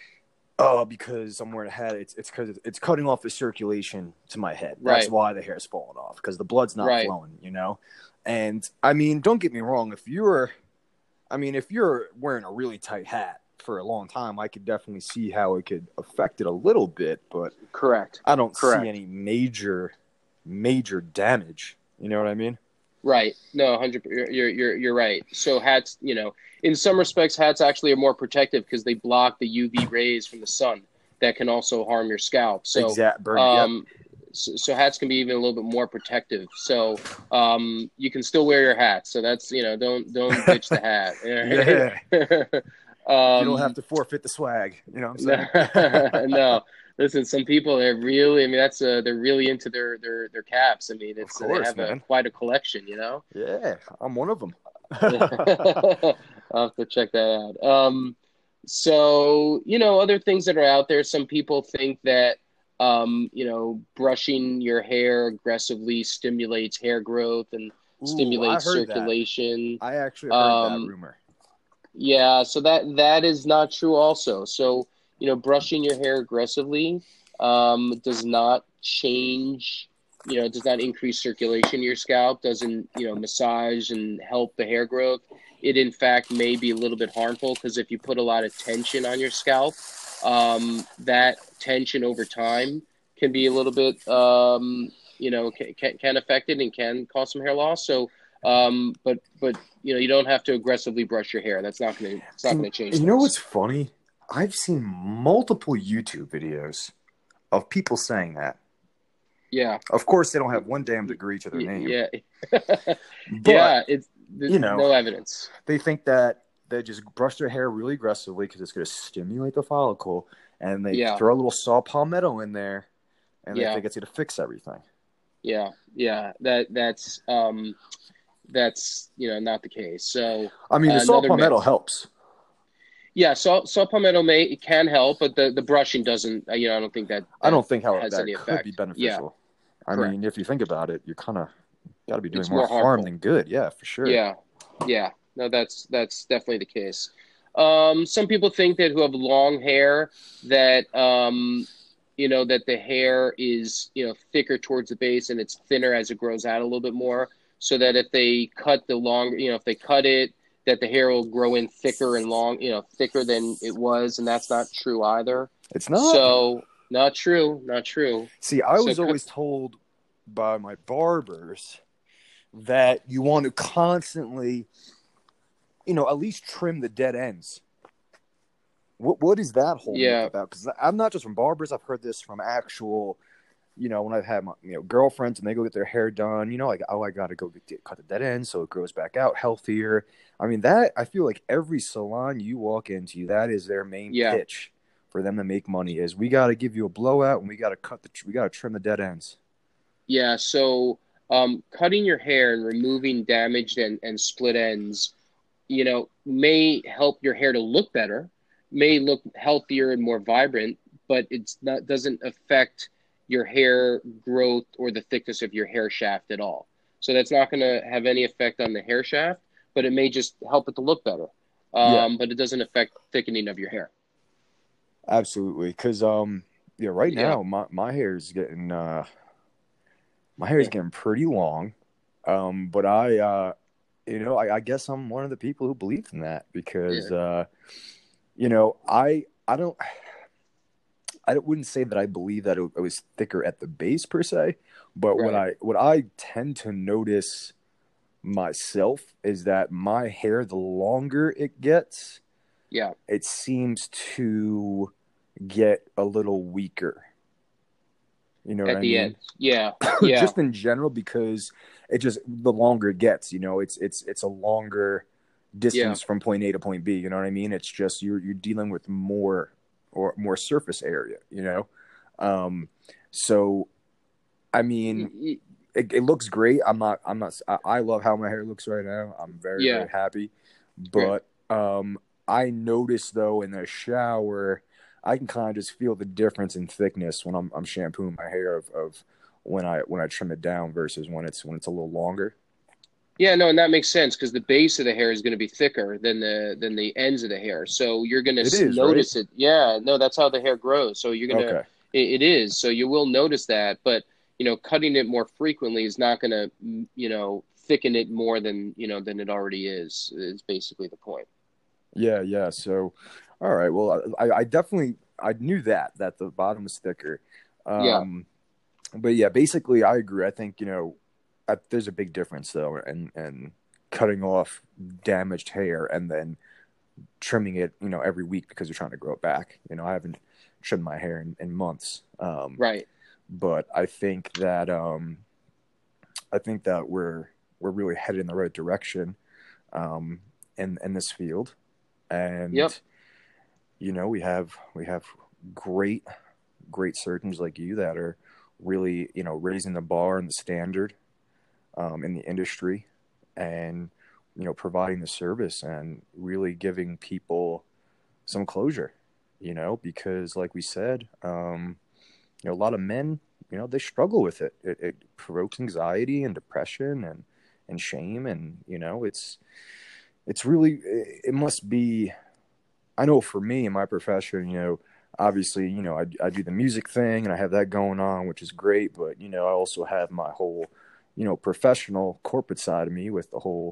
oh, because I'm wearing a hat, it's it's because it's cutting off the circulation to my head. That's right. why the hair's falling off because the blood's not Right. flowing, you know. And I mean, don't get me wrong. If you're, I mean, if you're wearing a really tight hat for a long time, I could definitely see how it could affect it a little bit, but Correct. I don't see Correct. any major, major damage. You know what I mean? Right. No, one hundred you're you're you're you're right. So hats, you know, in some respects hats actually are more protective because they block the U V rays from the sun that can also harm your scalp. So Exact burn. Yep. um so, so hats can be even a little bit more protective. So um you can still wear your hat. So that's, you know, don't don't ditch the hat. Yeah. Right? You don't have um to forfeit the swag. You know what no, I'm saying? no. Listen, some people are really. I mean, that's uh, they're really into their their their caps. I mean, Of it's uh, they course, have a man. quite a collection, you know. Yeah, I'm one of them. I'll have to check that out. Um, so you know, other things that are out there. Some people think that um, you know, brushing your hair aggressively stimulates hair growth and Ooh, I stimulates heard that. circulation. I actually heard that Um, rumor. yeah, so that that is not true also. So, you know, brushing your hair aggressively um, does not change, you know, does not increase circulation in your scalp, doesn't, you know, massage and help the hair growth. it in fact may be a little bit harmful, because if you put a lot of tension on your scalp, um, that tension over time can be a little bit, um, you know, can, can affect it and can cause some hair loss. So, um, but but you know, you don't have to aggressively brush your hair. That's not going to it's not And, going to change and you know things. what's funny? I've seen multiple YouTube videos of people saying that. Yeah. Of course, they don't have one damn degree to their name. Yeah. But, Yeah. It's you know, no evidence. They think that they just brush their hair really aggressively because it's going to stimulate the follicle, and they Yeah. throw a little saw palmetto in there, and they Yeah. think it's going to fix everything. Yeah. Yeah. That that's um, that's you know not the case. So I mean, the uh, saw another palmetto myth. helps. Yeah, saw saw palmetto may it can help, but the, the brushing doesn't. uh, You know, I don't think that, I that don't think how has that any could be effect. Yeah, beneficial. I correct. mean, if you think about it, you're kind of got to be doing It's more more harm harmful. than good. Yeah, for sure. Yeah, yeah. No, that's that's definitely the case. Um, some people think that who have long hair that um, you know that the hair is you know thicker towards the base and it's thinner as it grows out a little bit more, so that if they cut the long, you know, if they cut it, that the hair will grow in thicker and long, you know, thicker than it was, and that's not true either. It's not. So not true, not true. See, I So was always told by my barbers that you want to constantly, you know, at least trim the dead ends. What what is that whole myth yeah, about? Because I'm not just from barbers. I've heard this from actual, you know, when I've had my you know girlfriends and they go get their hair done. You know, like oh, I got to go get, cut the dead end so it grows back out healthier. I mean, that I feel like every salon you walk into, that is their main yeah, pitch for them to make money. Is we got to give you a blowout and we got to cut the we got to trim the dead ends. yeah. So um, cutting your hair and removing damaged and, and split ends, you know, may help your hair to look better, may look healthier and more vibrant, but it's not doesn't affect your hair growth or the thickness of your hair shaft at all. So that's not going to have any effect on the hair shaft, but it may just help it to look better. Yeah, Um, but it doesn't affect thickening of your hair. absolutely. Because um, yeah, right Yeah. now my my hair is getting uh my hair is getting pretty long. Um, but I uh, you know, I, I guess I'm one of the people who believe in that because Yeah. uh, you know, I I don't. I wouldn't say that I believe that it was thicker at the base per se, but what Right. I what I tend to notice myself is that my hair, the longer it gets, Yeah. it seems to get a little weaker. You know what At I the mean? end. Yeah. Yeah. Just in general, because it just the longer it gets, you know, it's it's it's a longer Yeah. distance from point A to point B. You know what I mean? It's just you're you're dealing with more or more surface area. You know, um, so I Y- mean, y- it, it looks great. I'm not. I'm not. I, I love how my hair looks right now. I'm very Yeah. very happy. Great. But um, I notice though in the shower, I can kind of just feel the difference in thickness when I'm I'm shampooing my hair of, of when I when I trim it down versus when it's when it's a little longer. Yeah, no, and that makes sense because the base of the hair is going to be thicker than the than the ends of the hair. So you're going It to is, right? notice it. Yeah, no, that's how the hair grows. So you're going to Okay. it, it is. So you will notice that, but you know, cutting it more frequently is not going to, you know, thicken it more than, you know, than it already is. Is basically the point. Yeah, yeah. So, all right. Well, I, I definitely I knew that that the bottom was thicker. Yeah. Um, but yeah, basically, I agree. I think you know, I, there's a big difference though, and and cutting off damaged hair and then trimming it, you know, every week because you're trying to grow it back. You know, I haven't trimmed my hair in, in months. Um, Right. but I think that um, I think that we're we're really headed in the right direction um, in in this field, Yep. and you know, we have we have great great surgeons like you that are really you know raising the bar and the standard um, in the industry, and you know providing the service and really giving people some closure. You know, because like we said, um, you know, a lot of men, you know, they struggle with it. It, it provokes anxiety and depression and and shame, and you know, it's it's really it, it must be. I know for me in my profession, you know, obviously, you know, I, I do the music thing and I have that going on, which is great. But, you know, I also have my whole, you know, professional corporate side of me with the whole,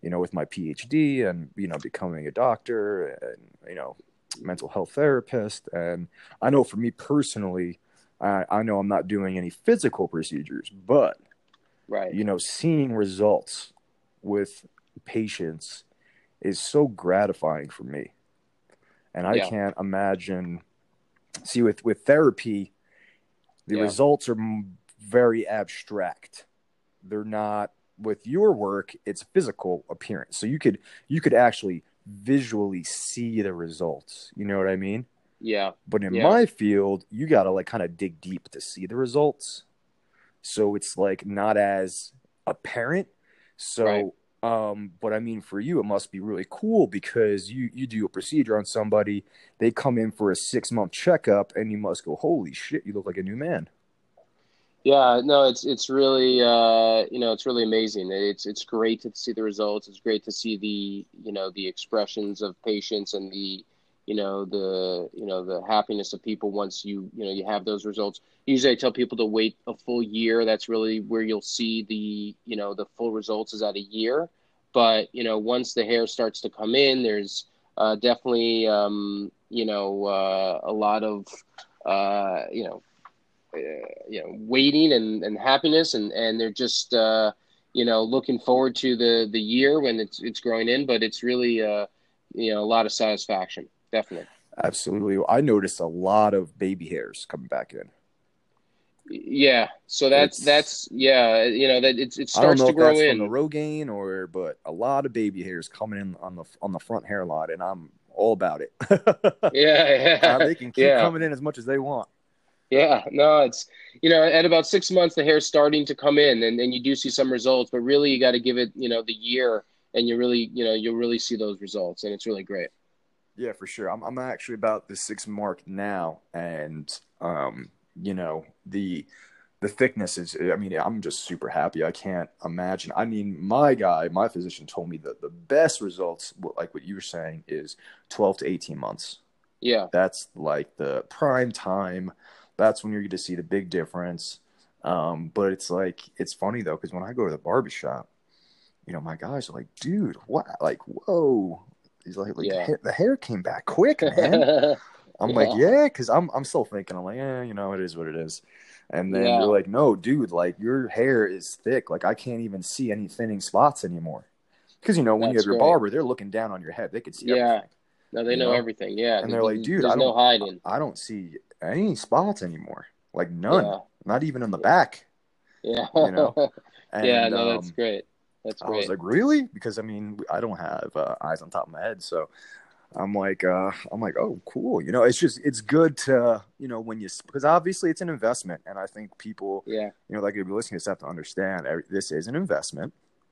you know, with my PhD and, you know, becoming a doctor and, you know, mental health therapist. And I know for me personally, I, I know I'm not doing any physical procedures, but, Right. you know, seeing results with patients is so gratifying for me. And I Yeah. can't imagine, see, with, with therapy, the Yeah. results are very abstract. They're not, with your work, it's physical appearance. So you could, you could actually visually see the results. You know what I mean? Yeah. But in Yeah. my field, you got to like kind of dig deep to see the results. So it's like not as apparent. So, Right. um, but I mean, for you, it must be really cool because you, you do a procedure on somebody, they come in for a six month checkup and you must go, holy shit, you look like a new man. Yeah, no, it's it's really uh, you know, it's really amazing. It's it's great to see the results. It's great to see the, you know, the expressions of patients and the, you know, the, you know, the happiness of people once you, you know, you have those results. Usually I tell people to wait a full year. That's really where you'll see the, you know, the full results is at a year. But, you know, once the hair starts to come in, there's uh, definitely um, you know, uh, a lot of uh, you know, uh, you know, waiting and, and happiness, and, and they're just, uh, you know, looking forward to the, the year when it's, it's growing in, but it's really, uh, you know, a lot of satisfaction. Definitely. Absolutely. I noticed a lot of baby hairs coming back in. Yeah. So that's, It's, that's, yeah, you know, that it's, it I don't starts know to if grow that's from the in. Rogaine or, but a lot of baby hairs coming in on the, on the front hairline, and I'm all about it. Yeah. uh, Yeah. they can keep Yeah. coming in as much as they want. Yeah, no, it's, you know, at about six months, the hair's starting to come in, and, and you do see some results, but really you got to give it, you know, the year, and you really, you know, you'll really see those results, and it's really great. Yeah, for sure. I'm, I'm actually about the six mark now. And, um, you know, the, the thickness is, I mean, I'm just super happy. I can't imagine. I mean, my guy, my physician told me that the best results, like what you were saying, is twelve to eighteen months. Yeah. That's like the prime time. That's when you're going to see the big difference. Um, but it's like, it's funny though, because when I go to the barbershop, you know, my guys are like, dude, what? Like, whoa. He's like, like the Yeah. hair, the hair came back quick, man. I'm like, Yeah. yeah, because I'm I'm still thinking, I'm like, yeah, you know, it is what it is. And then they're Yeah. like, no, dude, like your hair is thick. Like I can't even see any thinning spots anymore. Because you know, when you That's have your great. barber, they're looking down on your head. They can see Yeah. everything, No, they you know know. everything. Yeah. And th- they're like, th- dude, There's I no don't hiding. I don't see any spots anymore. Like none. Yeah. Not even in the Yeah. back, Yeah. you know. Yeah. And No, that's um, great. That's I was great. like, really? Because I mean, I don't have uh, eyes on top of my head, so I'm like, uh, I'm like, oh, cool. You know, it's just, it's good to, you know, when you, because obviously it's an investment. And I think people, Yeah. you know, like if you're listening to this have to understand every, this is an investment.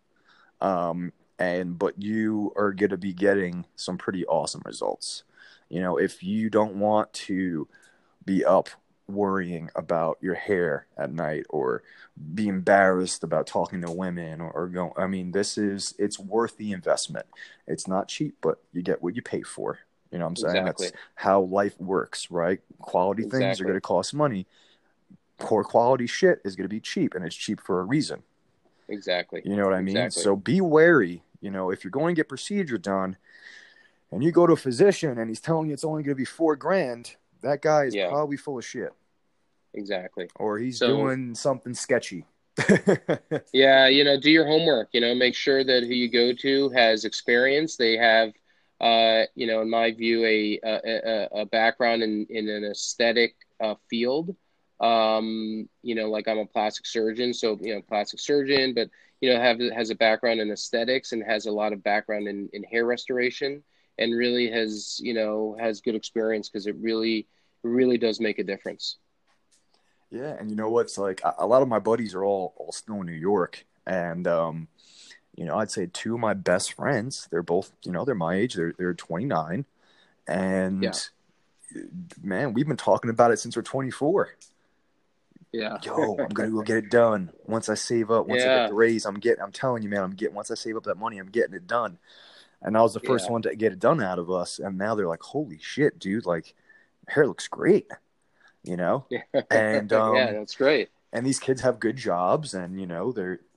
Um, and, but you are going to be getting some pretty awesome results. You know, if you don't want to be up worrying about your hair at night or be embarrassed about talking to women or, or going, I mean, this is, it's worth the investment. It's not cheap, but you get what you pay for. You know what I'm saying? That's Exactly. how life works, right? Quality things are going Exactly. to cost money. Poor quality shit is going to be cheap, and it's cheap for a reason. Exactly. You know what I mean? Exactly. So be wary. You know, if you're going to get procedure done and you go to a physician and he's telling you it's only going to be four grand, that guy is Yeah. probably full of shit. Exactly. Or he's So, doing something sketchy. yeah, you know, do your homework, you know, make sure that who you go to has experience. They have, uh, you know, in my view, a, a, a a background in, in an aesthetic uh, field. Um, you know, like I'm a plastic surgeon, so, you know, plastic surgeon, but, you know, have has a background in aesthetics and has a lot of background in, in hair restoration and really has, you know, has good experience because it really, really does make a difference. Yeah, and you know what's like a, a lot of my buddies are all all still in New York, and um, you know, I'd say two of my best friends, they're both, you know, they're my age, they're they're twenty-nine, Yeah. and man, we've been talking about it since we're twenty-four. Yeah. Yo, I'm gonna go get it done. Once I save up, once I get Yeah. the raise, I'm getting. I'm telling you, man, I'm getting. Once I save up that money, I'm getting it done. And I was the first Yeah. one to get it done out of us. And now they're like, "Holy shit, dude! Like, hair looks great," you know. Yeah, And yeah, um, that's great. and these kids have good jobs, and you know, they're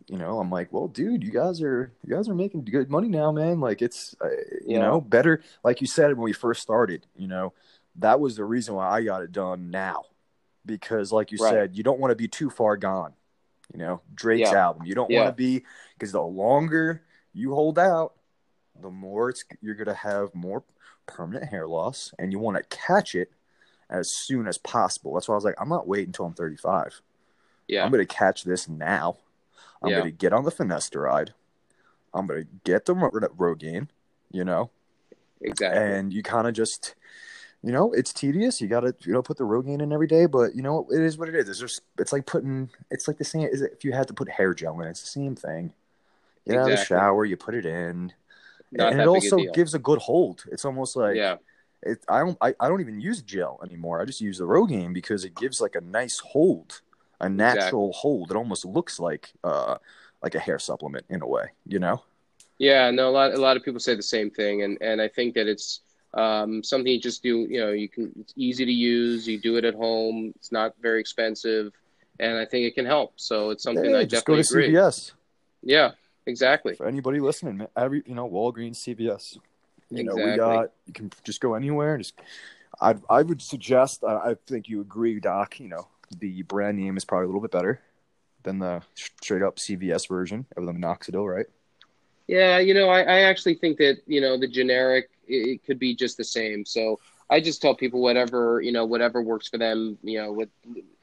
you know, I'm like, well, dude, you guys are you guys are making good money now, man. Like it's, uh, you Yeah. know, better. Like you said when we first started, you know, that was the reason why I got it done now, because like you Right. said, you don't want to be too far gone. You know, Drake's Yeah. album, you don't want to Yeah. be, because the longer you hold out, the more it's you're gonna have more permanent hair loss, and you want to catch it as soon as possible. That's why I was like, I'm not waiting until I'm thirty-five. I'm Yeah. gonna catch this now. I'm Yeah. gonna get on the finasteride. I'm gonna get the Rogaine, you know, Exactly. and you kind of just, you know, it's tedious. You gotta, you know, put the Rogaine in every day, but you know, it is what it is. It's just, it's like putting, it's like the same. Is it, if you had to put hair gel in, it's the same thing. Get out of the Exactly. shower, you put it in, Not and it that big a also deal. gives a good hold. It's almost like Yeah. it. I don't, I, I don't even use gel anymore. I just use the Rogaine because it gives like a nice hold, a Exactly. natural hold. It almost looks like, uh, like a hair supplement in a way, you know. Yeah, no, a lot a lot of people say the same thing, and and I think that it's um, something you just do. You know, you can. It's easy to use. You do it at home. It's not very expensive, and I think it can help. So it's something Yeah, I just go definitely to agree. C V S. Yeah, exactly, For anybody listening, man, every you know, Walgreens, C V S. You know, we exactly. got. You can just go anywhere. Just, I I would suggest. I, I think you agree, Doc. You know, the brand name is probably a little bit better than the straight up C V S version of the minoxidil, right? Yeah, you know, I, I actually think that, you know, the generic, it, it could be just the same. So I just tell people whatever, you know, whatever works for them, you know, with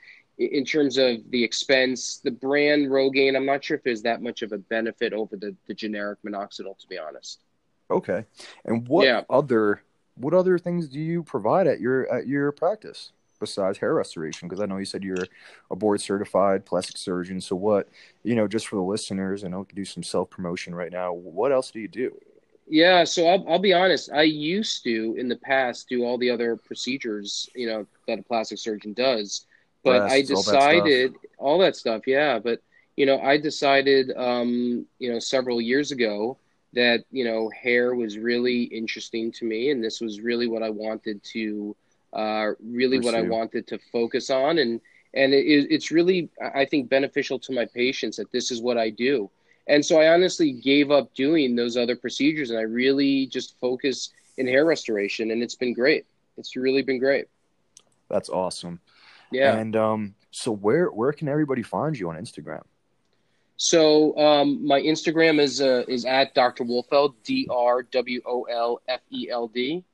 in terms of the expense, the brand Rogaine, I'm not sure if there's that much of a benefit over the, the generic minoxidil, to be honest. Okay. And what Yeah. other what other things do you provide at your at your practice besides hair restoration? Because I know you said you're a board certified plastic surgeon. So what, you know, just for the listeners, I know we can do some self promotion right now. What else do you do? Yeah, so I'll I'll be honest. I used to in the past do all the other procedures, you know, that a plastic surgeon does, but I Breasts, all that stuff. decided all that stuff. Yeah, but you know, I decided, um, you know, several years ago that you know, hair was really interesting to me, and this was really what I wanted to, uh, really what I Pursue. wanted to focus on, and and it, it's really, I think, beneficial to my patients that this is what I do. And so I honestly gave up doing those other procedures and I really just focus in hair restoration and it's been great. It's really been great. That's awesome. Yeah. And um, so where where can everybody find you on Instagram? So um, my Instagram is uh, is at Doctor Wolfeld, D R W O L F E L D.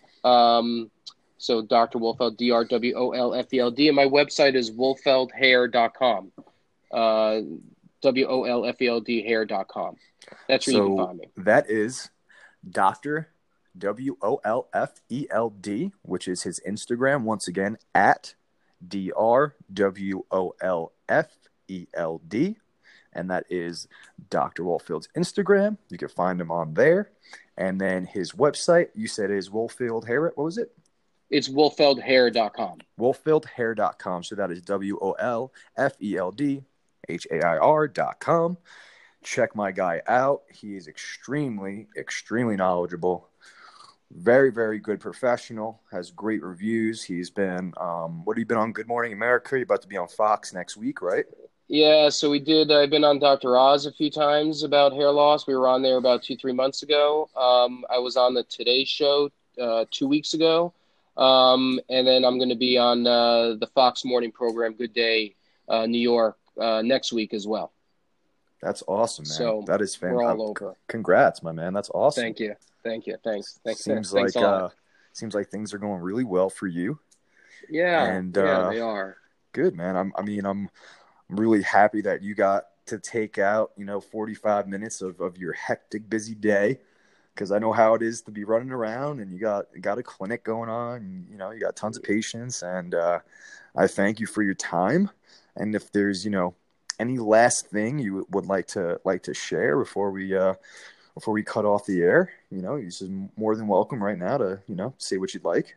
Um, so Doctor Wolfeld, D R W O L F E L D. And my website is wolfeld hair dot com. Uh, W O L F E L D hair dot com. That's where you can So find me. that is Doctor W O L F E L D, which is his Instagram. Once again, at D R W O L F E L D. And that is Doctor Wolfield's Instagram. You can find him on there. And then his website, you said is Wolfield Hair. What was it? It's wolfeld hair dot com. wolfeld hair dot com. So that is W O L F E L D H A I R dot com. Check my guy out. He is extremely, extremely knowledgeable. Very, very good professional. Has great reviews. He's been, um, what have you been on? Good Morning America. You're about to be on Fox next week, right? Yeah, so we did. I've been on Doctor Oz a few times about hair loss. We were on there about two, three months ago. Um, I was on the Today Show uh, two weeks ago, um, and then I'm going to be on uh, the Fox morning program, Good Day, uh, New York, uh, next week as well. That's awesome, man. So That is we're fantastic. all over. Congrats, my man. That's awesome. Thank you, thank you, thanks, thanks, Seems thanks a like lot. uh, seems like things are going really well for you. Yeah, And yeah, uh, they are. good, man. I'm, I mean, I'm really happy that you got to take out, you know, forty-five minutes of, of your hectic, busy day. Because I know how it is to be running around and you got got a clinic going on. And, you know, you got tons of patients. And uh, I thank you for your time. And if there's, you know, any last thing you would like to like to share before we uh, before we cut off the air, you know, you're just more than welcome right now to, you know, say what you'd like.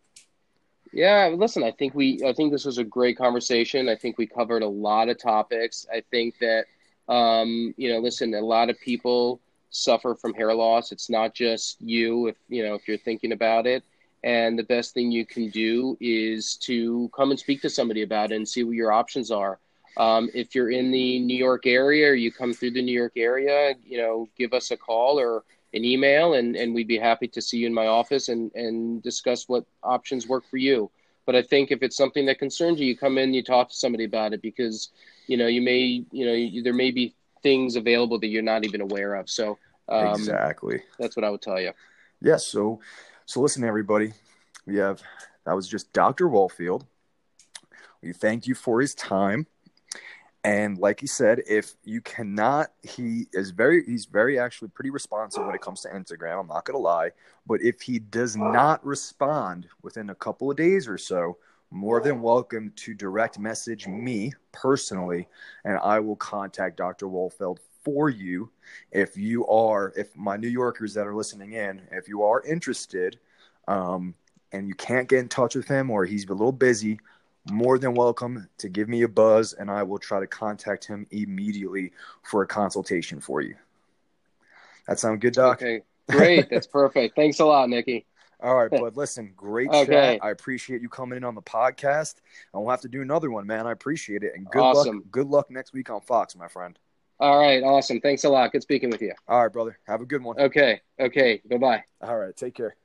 Yeah, listen, I think we I think this was a great conversation. I think we covered a lot of topics. I think that um, you know, listen, a lot of people suffer from hair loss. It's not just you if, you know, if you're thinking about it. And the best thing you can do is to come and speak to somebody about it and see what your options are. Um, if you're in the New York area or you come through the New York area, you know, give us a call or an email, and, and we'd be happy to see you in my office and, and discuss what options work for you. But I think if it's something that concerns you, you come in, you talk to somebody about it, because, you know, you may, you know, you, there may be things available that you're not even aware of. So um, Exactly. that's what I would tell you. Yes. Yeah, so, so listen, everybody, we have, that was just Doctor Wohlfeld. We thank you for his time. And like he said, if you cannot, he is very, he's very actually pretty responsive when it comes to Instagram. I'm not going to lie. But if he does not respond within a couple of days or so, more than welcome to direct message me personally, and I will contact Doctor Wohlfeld for you. If you are, if my New Yorkers that are listening in, if you are interested, um, and you can't get in touch with him or he's a little busy, more than welcome to give me a buzz, and I will try to contact him immediately for a consultation for you. That sound good, Doc? Okay, great. That's perfect. Thanks a lot, Nikki. All right, bud. Listen, great Okay. chat. I appreciate you coming in on the podcast, and we'll have to do another one, man. I appreciate it, and good Awesome. luck. Good luck next week on Fox, my friend. All right, awesome. Thanks a lot. Good speaking with you. All right, brother. Have a good one. Okay, okay. Bye-bye. All right, take care.